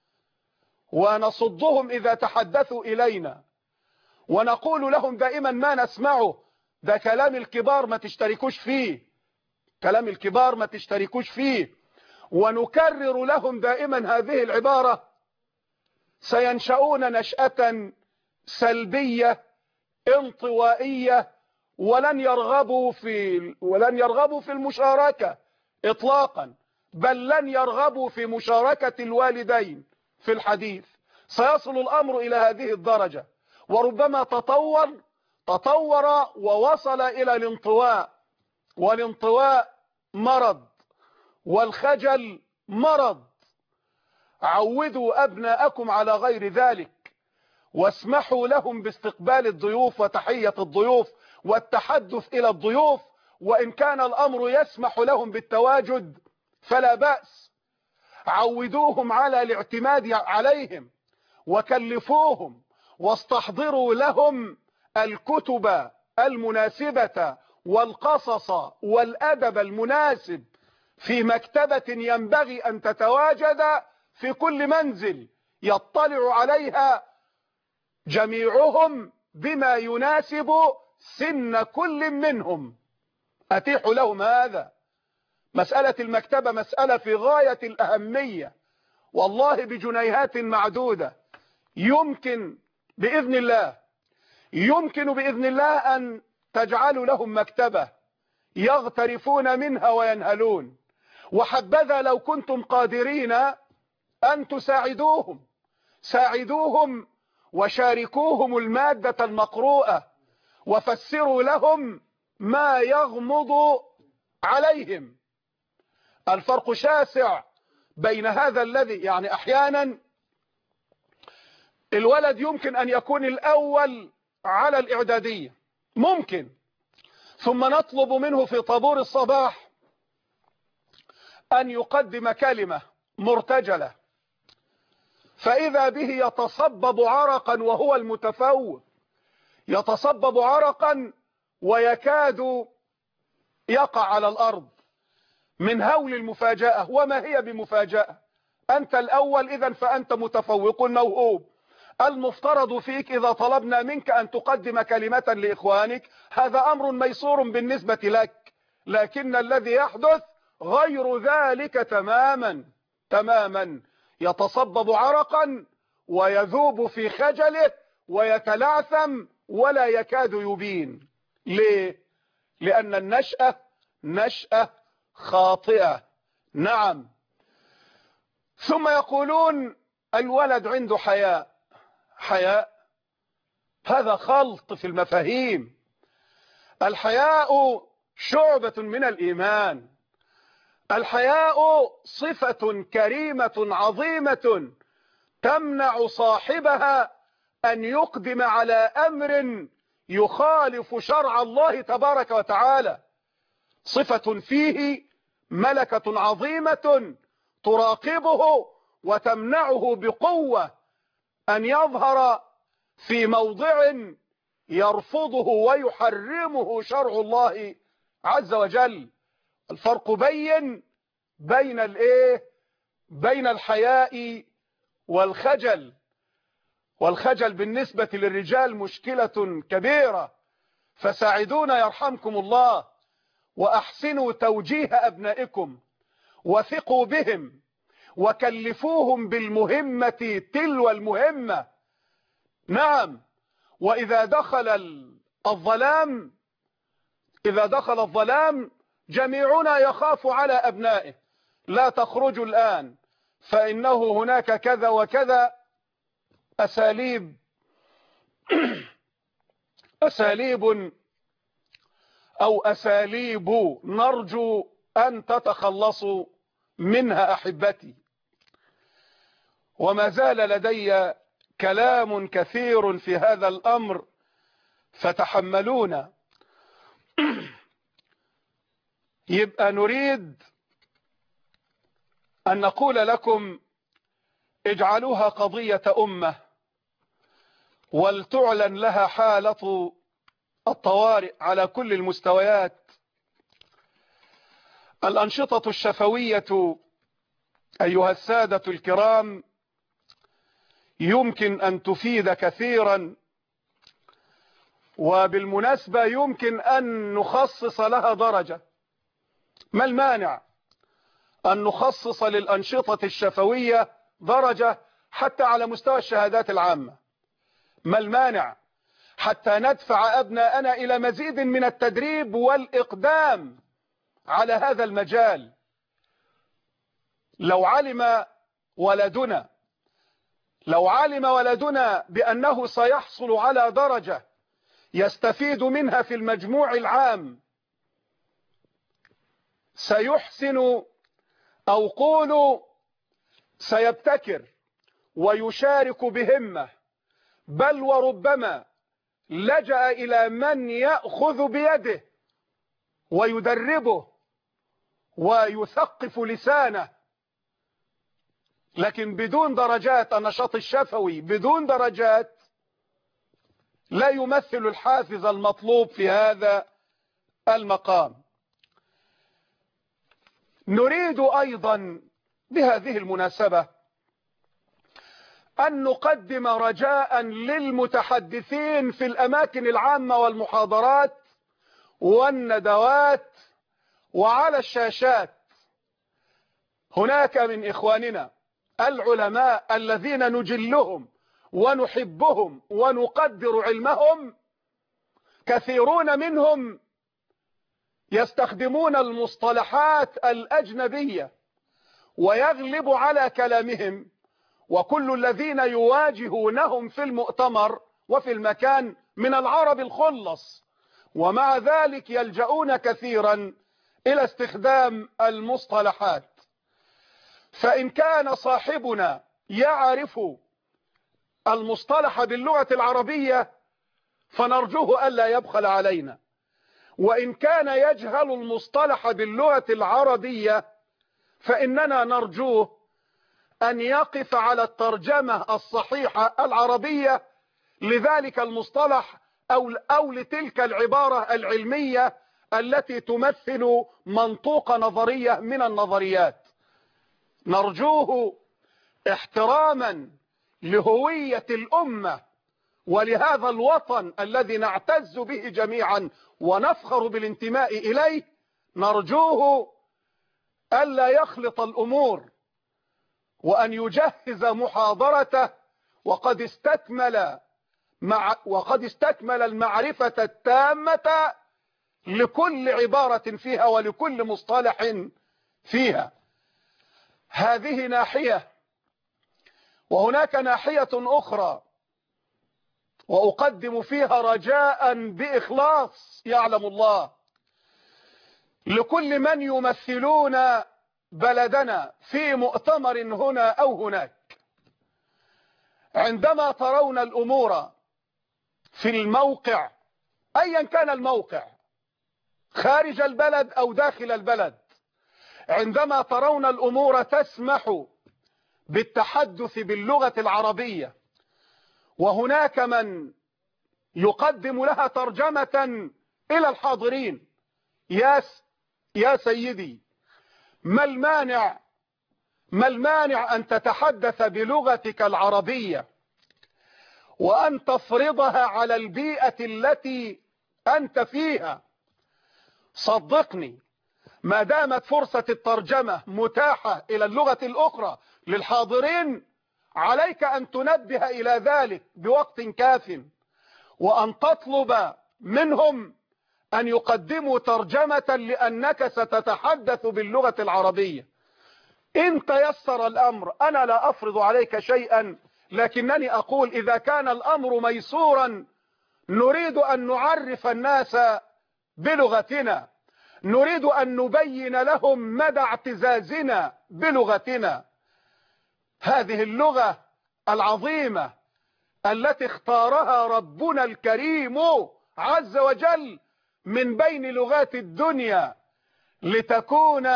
ونصدهم إذا تحدثوا إلينا، ونقول لهم دائما ما نسمعه ده كلام الكبار ما تشتركوش فيه، كلام الكبار ما تشتركوش فيه، ونكرر لهم دائما هذه العبارة، سينشؤون نشأة سلبية انطوائية، ولن يرغبوا في ولن يرغبوا في المشاركة إطلاقا، بل لن يرغبوا في مشاركة الوالدين في الحديث. سيصل الأمر إلى هذه الدرجة، وربما تطور تطور ووصل إلى الانطواء، والانطواء مرض، والخجل مرض. عودوا أبناءكم على غير ذلك، واسمحوا لهم باستقبال الضيوف وتحية الضيوف والتحدث إلى الضيوف، وإن كان الأمر يسمح لهم بالتواجد فلا بأس. عودوهم على الاعتماد عليهم، وكلفوهم واستحضروا لهم الكتب المناسبة والقصص والأدب المناسب في مكتبة ينبغي أن تتواجد في كل منزل يطلع عليها جميعهم بما يناسب سن كل منهم. أتيحوا لهم هذا. مسألة المكتبة مسألة في غاية الأهمية، والله بجنيهات معدودة يمكن بإذن الله يمكن بإذن الله أن تجعلوا لهم مكتبة يغترفون منها وينهلون. وحبذا لو كنتم قادرين أن تساعدوهم، ساعدوهم وشاركوهم المادة المقروءة وفسروا لهم ما يغمض عليهم. الفرق شاسع بين هذا الذي يعني أحيانا الولد يمكن أن يكون الأول على الإعدادية ممكن، ثم نطلب منه في طابور الصباح أن يقدم كلمة مرتجلة، فإذا به يتصبب عرقا وهو المتفوق، يتصبب عرقا ويكاد يقع على الأرض من هول المفاجأة. وما هي بمفاجأة؟ أنت الأول إذن فأنت متفوق موهوب. المفترض فيك إذا طلبنا منك أن تقدم كلمة لإخوانك هذا أمر ميسور بالنسبة لك، لكن الذي يحدث غير ذلك تماما تماما. يتصبب عرقا ويذوب في خجله ويتلعثم ولا يكاد يبين. ليه؟ لأن النشأة نشأة خاطئة. نعم. ثم يقولون الولد عنده حياء. حياء هذا خلط في المفاهيم. الحياء شعبة من الإيمان. الحياء صفة كريمة عظيمة تمنع صاحبها أن يقدم على أمر يخالف شرع الله تبارك وتعالى. صفة فيه ملكة عظيمة تراقبه وتمنعه بقوة أن يظهر في موضع يرفضه ويحرمه شرع الله عز وجل. الفرق بين بين الايه بين الحياء والخجل. والخجل بالنسبة للرجال مشكلة كبيرة، فساعدونا يرحمكم الله وأحسنوا توجيه أبنائكم وثقوا بهم وكلفوهم بالمهمة تلو المهمة. نعم. وإذا دخل الظلام إذا دخل الظلام جميعنا يخاف على أبنائه. لا تخرجوا الآن فإنه هناك كذا وكذا أساليب أساليب أو أساليب نرجو أن تتخلصوا منها أحبتي. وما زال لدي كلام كثير في هذا الأمر فتحملونا. يبقى نريد أن نقول لكم اجعلوها قضية أمة ولتعلن لها حالة الطوارئ على كل المستويات. الأنشطة الشفوية أيها السادة الكرام يمكن أن تفيد كثيرا، وبالمناسبة يمكن أن نخصص لها درجة. ما المانع أن نخصص للأنشطة الشفوية درجة حتى على مستوى الشهادات العامة؟ ما المانع حتى ندفع أبناءنا إلى مزيد من التدريب والإقدام على هذا المجال؟ لو علم ولدنا لو علم ولدنا بأنه سيحصل على درجة يستفيد منها في المجموع العام سيحسن أو قولوا سيبتكر ويشارك بهمة، بل وربما لجأ إلى من يأخذ بيده ويدربه ويثقف لسانه. لكن بدون درجات النشاط الشفوي بدون درجات لا يمثل الحافز المطلوب في هذا المقام. نريد أيضا بهذه المناسبة أن نقدم رجاء للمتحدثين في الأماكن العامة والمحاضرات والندوات وعلى الشاشات. هناك من إخواننا العلماء الذين نجلهم ونحبهم ونقدر علمهم، كثيرون منهم يستخدمون المصطلحات الأجنبية ويغلب على كلامهم، وكل الذين يواجهونهم في المؤتمر وفي المكان من العرب الخلص، ومع ذلك يلجؤون كثيرا إلى استخدام المصطلحات. فإن كان صاحبنا يعرف المصطلح باللغة العربية فنرجوه ألا يبخل علينا، وإن كان يجهل المصطلح باللغة العربية فإننا نرجوه أن يقف على الترجمة الصحيحة العربية لذلك المصطلح أو, أو لتلك العبارة العلمية التي تمثل منطوق نظرية من النظريات. نرجوه احتراما لهوية الأمة ولهذا الوطن الذي نعتز به جميعا ونفخر بالانتماء إليه، نرجوه ألا يخلط الأمور وأن يجهز محاضرته وقد استكمل مع وقد استكمل المعرفة التامة لكل عبارة فيها ولكل مصطلح فيها. هذه ناحية، وهناك ناحية أخرى وأقدم فيها رجاء بإخلاص يعلم الله لكل من يمثلون بلدنا في مؤتمر هنا أو هناك. عندما ترون الأمور في الموقع أيا كان الموقع خارج البلد أو داخل البلد، عندما ترون الأمور تسمح بالتحدث باللغة العربية وهناك من يقدم لها ترجمة إلى الحاضرين، يا يا سيدي ما المانع ما المانع أن تتحدث بلغتك العربية وأن تفرضها على البيئة التي أنت فيها؟ صدقني ما دامت فرصة الترجمة متاحة إلى اللغة الأخرى للحاضرين عليك أن تنبه إلى ذلك بوقت كاف، وأن تطلب منهم أن يقدموا ترجمة لأنك ستتحدث باللغة العربية. إن تيسر الأمر أنا لا أفرض عليك شيئا، لكنني أقول إذا كان الأمر ميسورا نريد أن نعرف الناس بلغتنا، نريد أن نبين لهم مدى اعتزازنا بلغتنا، هذه اللغة العظيمة التي اختارها ربنا الكريم عز وجل من بين لغات الدنيا لتكون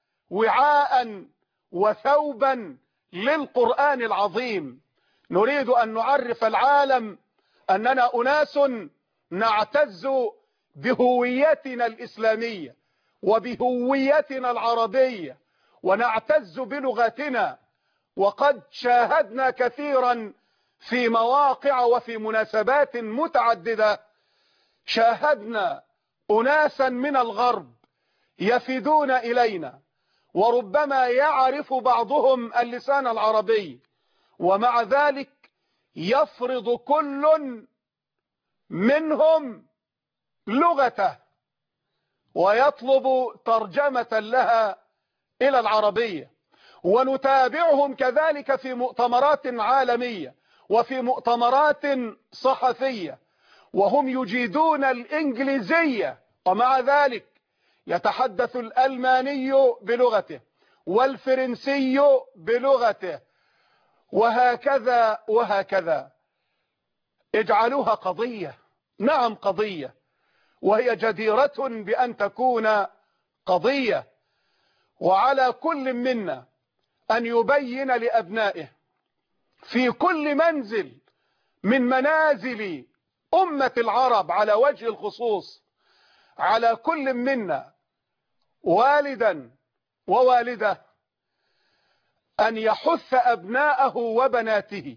وعاء وثوبا للقرآن العظيم. نريد أن نعرف العالم أننا أناس نعتز بهويتنا الإسلامية وبهويتنا العربية ونعتز بلغتنا، وقد شاهدنا كثيرا في مواقع وفي مناسبات متعددة، شاهدنا أناسا من الغرب يفدون إلينا وربما يعرف بعضهم اللسان العربي، ومع ذلك يفرض كل منهم لغته ويطلب ترجمة لها إلى العربية. ونتابعهم كذلك في مؤتمرات عالمية وفي مؤتمرات صحفية وهم يجيدون الإنجليزية، ومع ذلك يتحدث الألماني بلغته والفرنسي بلغته وهكذا وهكذا. اجعلوها قضية، نعم قضية، وهي جديرة بأن تكون قضية، وعلى كل منا أن يبين لأبنائه في كل منزل من منازل أمة العرب على وجه الخصوص، على كل منا والدا ووالدة أن يحث أبناءه وبناته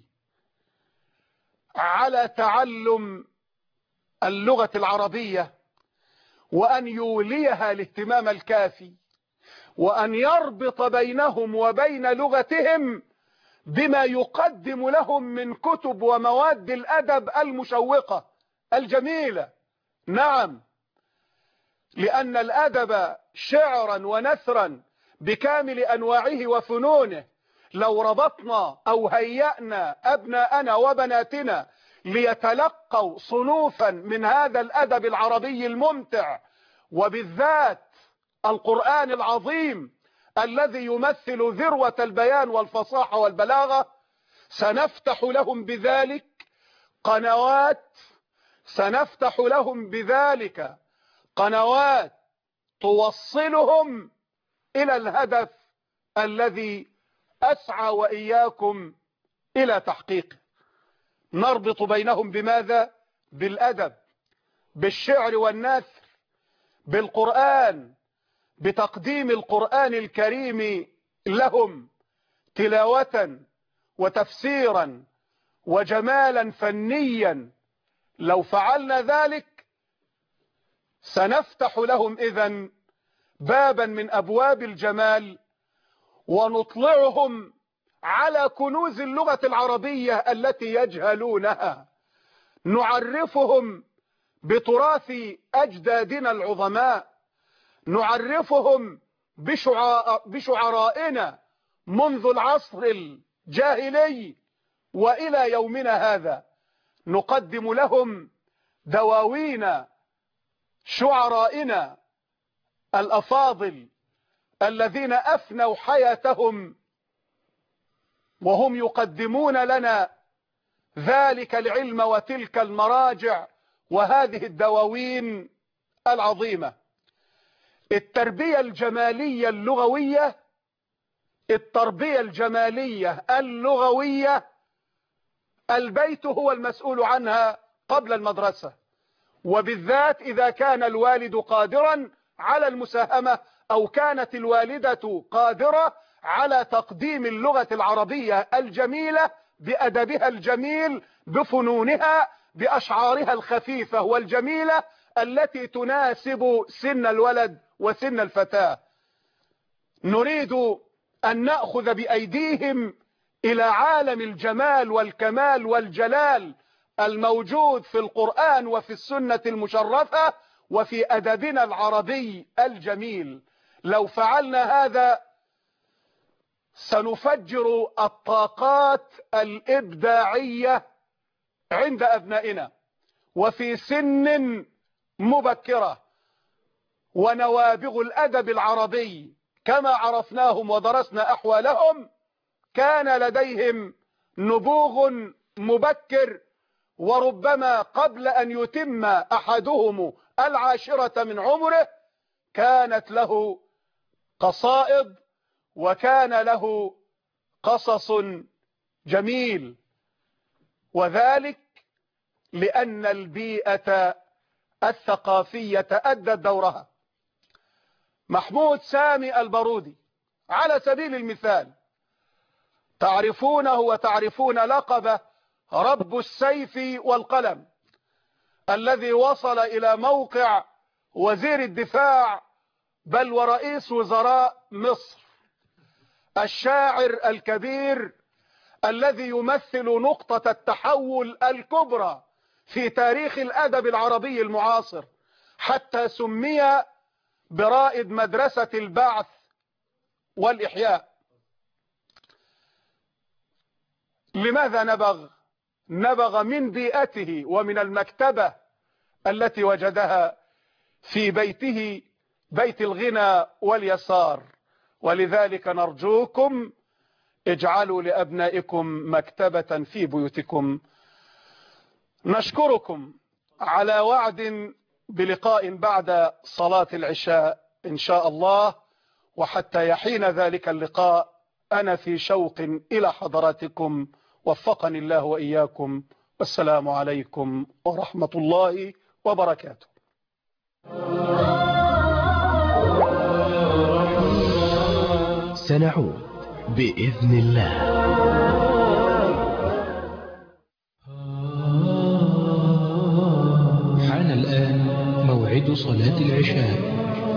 على تعلم اللغة العربية، وأن يوليها الاهتمام الكافي، وأن يربط بينهم وبين لغتهم بما يقدم لهم من كتب ومواد الأدب المشوقة الجميلة. نعم، لأن الأدب شعرا ونثرا بكامل أنواعه وفنونه لو ربطنا أو هيأنا أبناءنا وبناتنا ليتلقوا صنوفا من هذا الأدب العربي الممتع، وبالذات القرآن العظيم الذي يمثل ذروة البيان والفصاحة والبلاغة، سنفتح لهم بذلك قنوات سنفتح لهم بذلك قنوات توصلهم إلى الهدف الذي أسعى وإياكم إلى تحقيقه. نربط بينهم بماذا؟ بالأدب، بالشعر والنثر، بالقرآن، بتقديم القرآن الكريم لهم تلاوة وتفسيرا وجمالا فنيا. لو فعلنا ذلك سنفتح لهم إذن بابا من أبواب الجمال، ونطلعهم على كنوز اللغة العربية التي يجهلونها. نعرفهم بتراث أجدادنا العظماء، نعرفهم بشعرائنا منذ العصر الجاهلي وإلى يومنا هذا. نقدم لهم دواوين شعرائنا الأفاضل الذين أفنوا حياتهم وهم يقدمون لنا ذلك العلم وتلك المراجع وهذه الدواوين العظيمة. التربية الجمالية اللغوية التربية الجمالية اللغوية البيت هو المسؤول عنها قبل المدرسة، وبالذات إذا كان الوالد قادرا على المساهمة أو كانت الوالدة قادرة على تقديم اللغة العربية الجميلة بأدبها الجميل، بفنونها، بأشعارها الخفيفة والجميلة التي تناسب سن الولد وسن الفتاة. نريد أن نأخذ بأيديهم إلى عالم الجمال والكمال والجلال الموجود في القرآن وفي السنة المشرفة وفي أدبنا العربي الجميل. لو فعلنا هذا سنفجر الطاقات الإبداعية عند أبنائنا وفي سن مبكرة. ونوابغ الأدب العربي كما عرفناهم ودرسنا أحوالهم كان لديهم نبوغ مبكر، وربما قبل أن يتم أحدهم العاشرة من عمره كانت له قصائد وكان له قصص جميل، وذلك لأن البيئة الثقافية أدت دورها. محمود سامي البارودي على سبيل المثال تعرفونه وتعرفون لقبه رب السيف والقلم، الذي وصل إلى موقع وزير الدفاع بل ورئيس وزراء مصر. الشاعر الكبير الذي يمثل نقطة التحول الكبرى في تاريخ الأدب العربي المعاصر، حتى سمي برائد مدرسة البعث والإحياء. لماذا نبغ؟ نبغ من بيئته ومن المكتبة التي وجدها في بيته، بيت الغنى واليسار. ولذلك نرجوكم اجعلوا لأبنائكم مكتبة في بيوتكم. نشكركم على وعد بلقاء بعد صلاة العشاء إن شاء الله، وحتى يحين ذلك اللقاء أنا في شوق إلى حضراتكم، وفقني الله وإياكم، والسلام عليكم ورحمة الله وبركاته. سنعود بإذن الله. حان الآن موعد صلاة العشاء.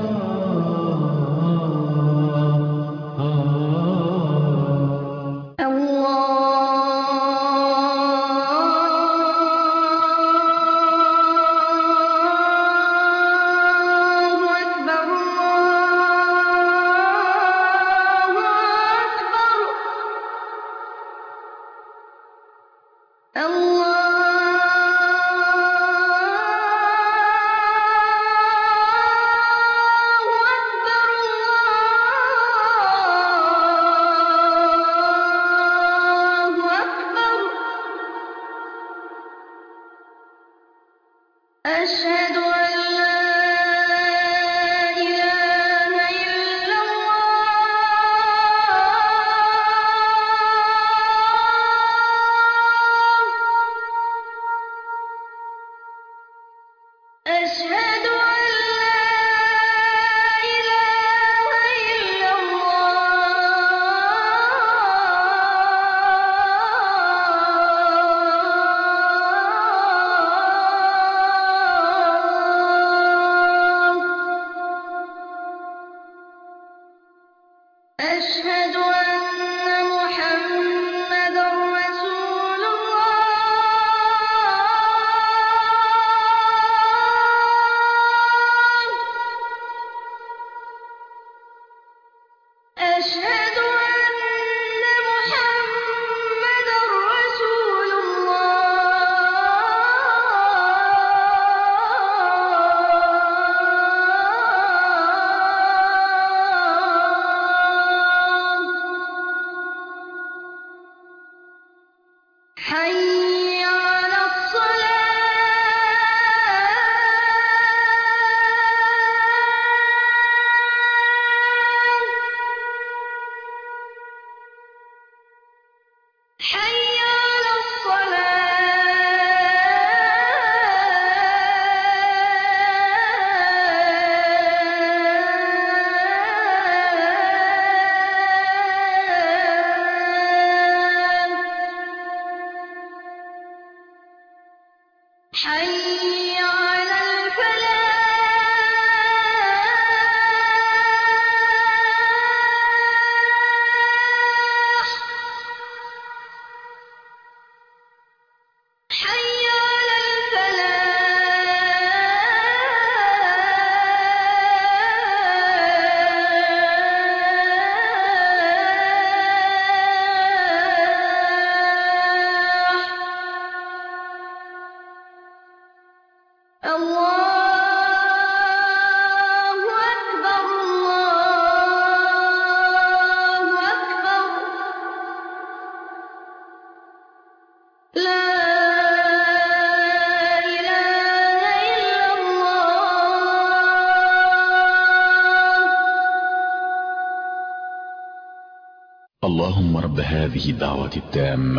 اللهم رب هذه الدعوة التامة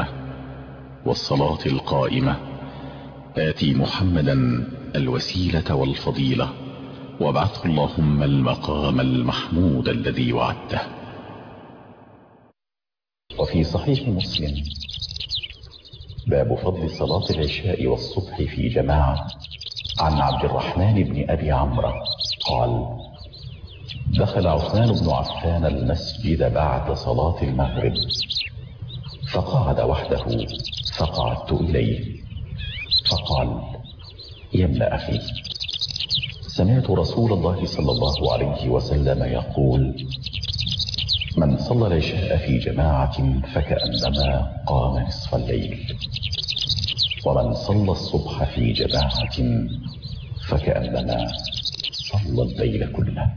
والصلاة القائمة آتي محمدا الوسيلة والفضيلة وابعثه اللهم المقام المحمود الذي وعدته. وفي صحيح مسلم باب فضل صلاة العشاء والصبح في جماعة عن عبد الرحمن بن أبي عمرو قال: دخل عثمان بن عفان المسجد بعد صلاة المغرب فقعد وحده فقعدت إليه فقال: يا ابن أخي، سمعت رسول الله صلى الله عليه وسلم يقول: من صلى العشاء في جماعة فكأنما قام نصف الليل، ومن صلى الصبح في جماعة فكأنما صلى الليل كله.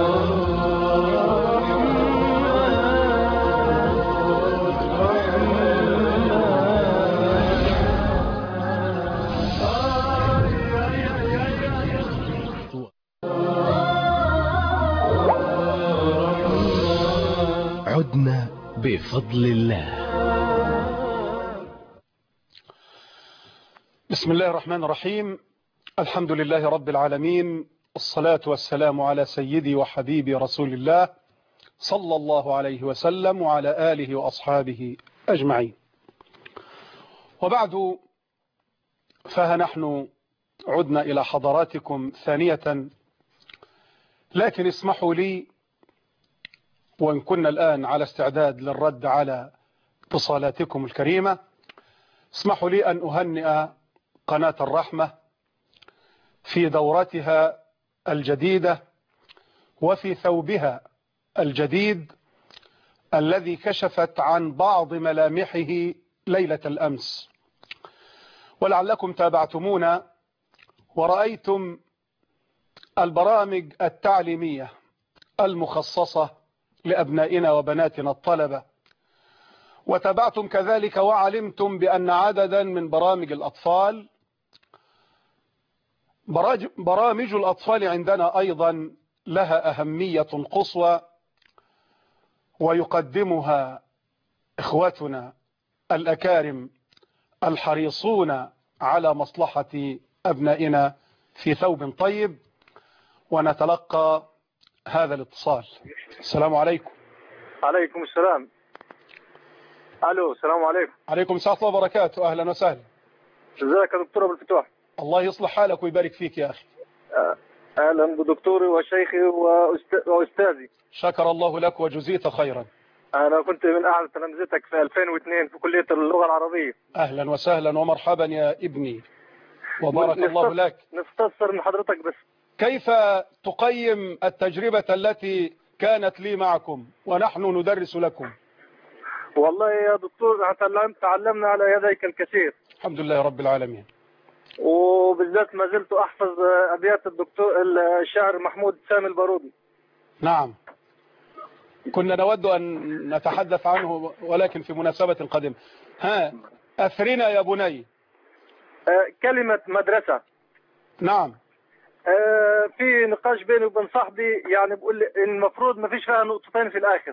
Oh عدنا بفضل الله. بسم الله الرحمن الرحيم. الحمد لله رب العالمين، الصلاة والسلام على سيدي وحبيبي رسول الله صلى الله عليه وسلم وعلى آله وأصحابه أجمعين. وبعد، فها نحن عدنا إلى حضراتكم ثانية، لكن اسمحوا لي، وإن كنا الآن على استعداد للرد على اتصالاتكم الكريمة، اسمحوا لي أن أهنئ قناة الرحمة في دورتها الجديدة وفي ثوبها الجديد الذي كشفت عن بعض ملامحه ليلة الأمس. ولعلكم تابعتمونا ورأيتم البرامج التعليمية المخصصة لأبنائنا وبناتنا الطلبة، وتابعتم كذلك وعلمتم بأن عددا من برامج الأطفال، برامج الأطفال عندنا أيضا لها أهمية قصوى، ويقدمها إخوتنا الأكارم الحريصون على مصلحة أبنائنا في ثوب طيب. ونتلقى هذا الاتصال. السلام عليكم. عليكم السلام. الو، السلام عليكم. عليكم السلام ورحمة الله وبركاته. أهلا وسهلا. ازيك يا دكتور ابو الفتوح؟ الله يصلح حالك ويبارك فيك يا أخي. اهلا بدكتوري وشيخي واستاذي. شكر الله لك وجزيت خيرا. انا كنت من اعلى تلامذتك في ألفين واثنين في كلية اللغة العربية. أهلا وسهلا ومرحبا يا ابني، وبارك الله لك. نستفسر من حضرتك بس، كيف تقيم التجربة التي كانت لي معكم ونحن ندرس لكم؟ والله يا دكتور تعلمنا على يديك الكثير الحمد لله رب العالمين، وبالذات ما زلت أحفظ أبيات الدكتور الشاعر محمود سامي البارودي. نعم، كنا نود أن نتحدث عنه ولكن في مناسبة قادمة. ها، أثرنا يا بني. كلمة مدرسة. نعم. في نقاش بيني وبين صاحبي، يعني بقول المفروض ما فيش فيها نقطتين في الآخر.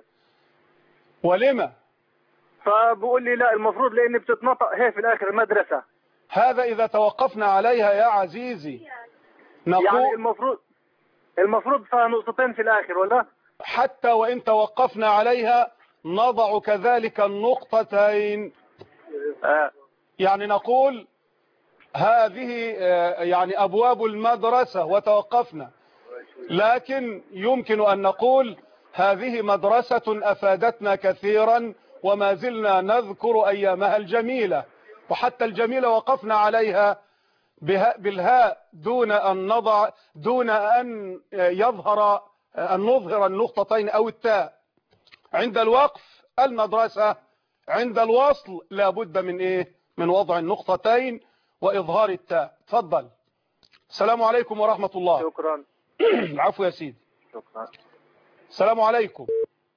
ولما؟ فبقول لي لا، المفروض لأن بتتنطق هي في الآخر مدرسة. هذا إذا توقفنا عليها يا عزيزي نقول يعني المفروض المفروض فيها نقطتين في الآخر ولا؟ حتى وإن توقفنا عليها نضع كذلك النقطتين. آه. يعني نقول هذه يعني أبواب المدرسة وتوقفنا، لكن يمكن أن نقول هذه مدرسة أفادتنا كثيرا وما زلنا نذكر أيامها الجميلة، وحتى الجميلة وقفنا عليها بالهاء دون أن نضع دون أن يظهر أن نظهر النقطتين أو التاء. عند الوقف المدرسة، عند الوصل لابد من إيه؟ من وضع النقطتين وإظهار التاء. تفضل. السلام عليكم ورحمة الله. شكرا. العفو يا سيدي. شكرا. السلام عليكم.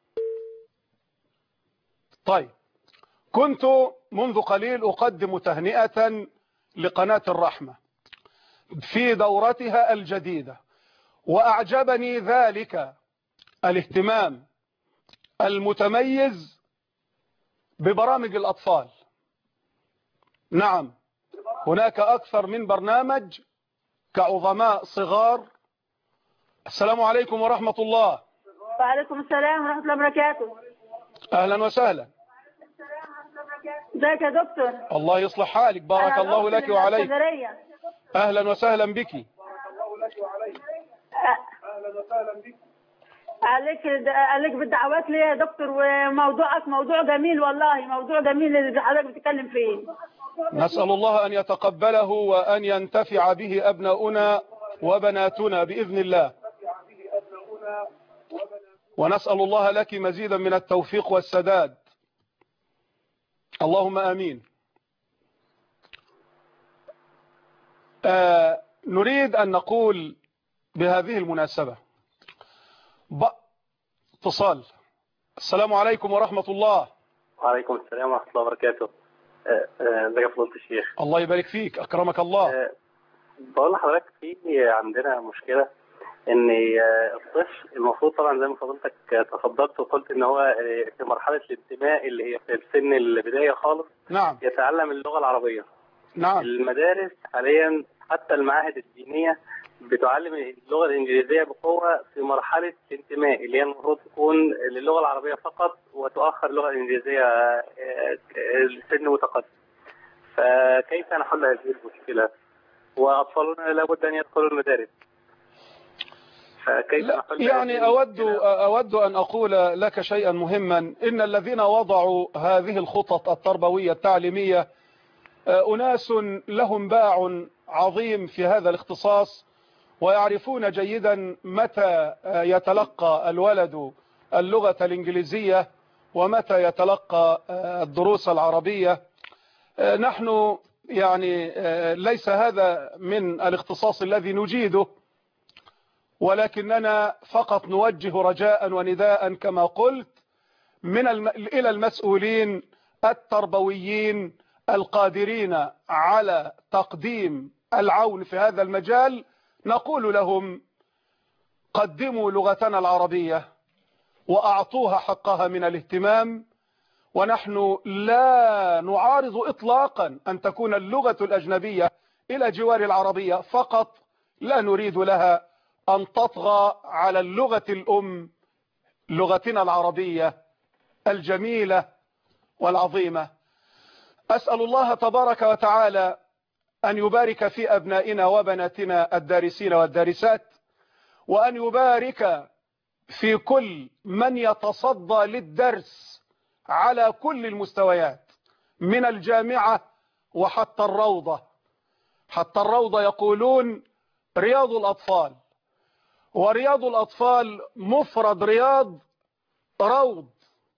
طيب، كنت منذ قليل أقدم تهنئة لقناة الرحمة في دورتها الجديدة، وأعجبني ذلك الاهتمام المتميز ببرامج الأطفال. نعم، هناك أكثر من برنامج كعظماء صغار. السلام عليكم ورحمة الله. وعليكم السلام ورحمة الله وبركاته. أهلا وسهلا. ازيك يا دكتور؟ الله يصلح حالك، بارك الله لك وعليك. أهلا وسهلا بك. أهلا وسهلا بك. عليك عليك بالدعوات لي يا دكتور، وموضوعك موضوع جميل، والله موضوع جميل اللي حضرتك بتتكلم فيه. نسأل الله أن يتقبله وأن ينتفع به أبناؤنا وبناتنا بإذن الله، ونسأل الله لك مزيدا من التوفيق والسداد، اللهم آمين. آه نريد أن نقول بهذه المناسبة ب... اتصال. السلام عليكم ورحمة الله. وعليكم السلام ورحمة الله وبركاته. ازيك يا فضيلة الشيخ؟ الله يبارك فيك، أكرمك الله. أه بقول لحضرتك في عندنا مشكلة ان الطفل المفروض طبعا زي ما فضلتك تفضلت وقلت ان هو في مرحله الانتماء اللي هي في سن البدايه خالص نعم يتعلم اللغه العربيه. نعم المدارس حاليا حتى المعاهد الدينيه بتعلم اللغه الانجليزيه بقوه في مرحله الانتماء اللي هي المفروض تكون للغه العربيه فقط، وتؤخر اللغه الانجليزيه لسن متقدم. فكيف نحل هذه المشكله؟ واطفالنا لابد ان يدخلوا المدارس. فكيف نحل يعني أود أود أن أقول لك شيئا مهما. إن الذين وضعوا هذه الخطط التربوية التعليمية أناس لهم باع عظيم في هذا الاختصاص، ويعرفون جيدا متى يتلقى الولد اللغة الإنجليزية ومتى يتلقى الدروس العربية. نحن يعني ليس هذا من الاختصاص الذي نجيده، ولكننا فقط نوجه رجاء ونداء كما قلت من الم... إلى المسؤولين التربويين القادرين على تقديم العون في هذا المجال. نقول لهم قدموا لغتنا العربية وأعطوها حقها من الاهتمام، ونحن لا نعارض إطلاقا أن تكون اللغة الأجنبية إلى جوار العربية، فقط لا نريد لها أن تطغى على اللغة الأم لغتنا العربية الجميلة والعظيمة. أسأل الله تبارك وتعالى أن يبارك في أبنائنا وبناتنا الدارسين والدارسات، وأن يبارك في كل من يتصدى للدرس على كل المستويات من الجامعة وحتى الروضة. حتى الروضة يقولون رياض الأطفال، ورياض الأطفال مفرد رياض روض،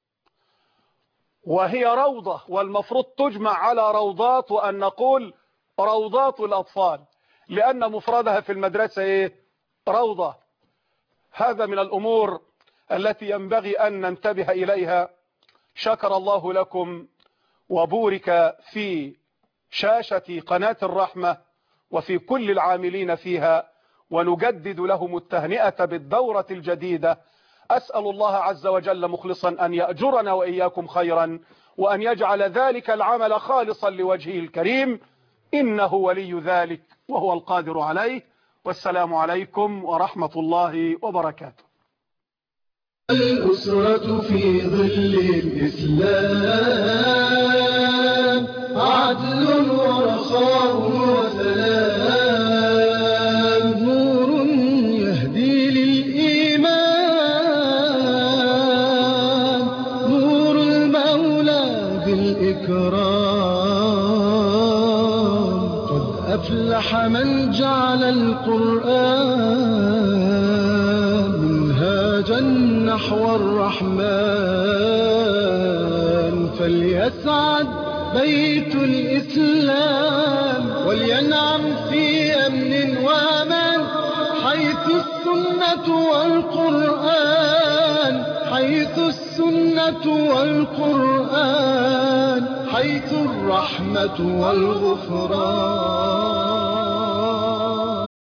وهي روضة، والمفروض تجمع على روضات، وأن نقول روضات الأطفال لأن مفردها في المدرسة إيه؟ روضة. هذا من الأمور التي ينبغي أن ننتبه إليها. شكر الله لكم وبورك في شاشة قناة الرحمة وفي كل العاملين فيها، ونجدد لهم التهنئة بالدورة الجديدة. أسأل الله عز وجل مخلصا أن يأجرنا وإياكم خيرا، وأن يجعل ذلك العمل خالصا لوجهه الكريم، إنه ولي ذلك وهو القادر عليه. والسلام عليكم ورحمة الله وبركاته. الأسرة في ظل الإسلام عدل ورخاء وسلام، نور يهدي للإيمان، نور المولى بالإكرام، قد أفلح من جعل القرآن منهاجا نحو الرحمن. فليسعد بيت الإسلام ولينعم في أمن وأمان، حيث السنة والقرآن، حيث السنة والقرآن، حيث الرحمة والغفران.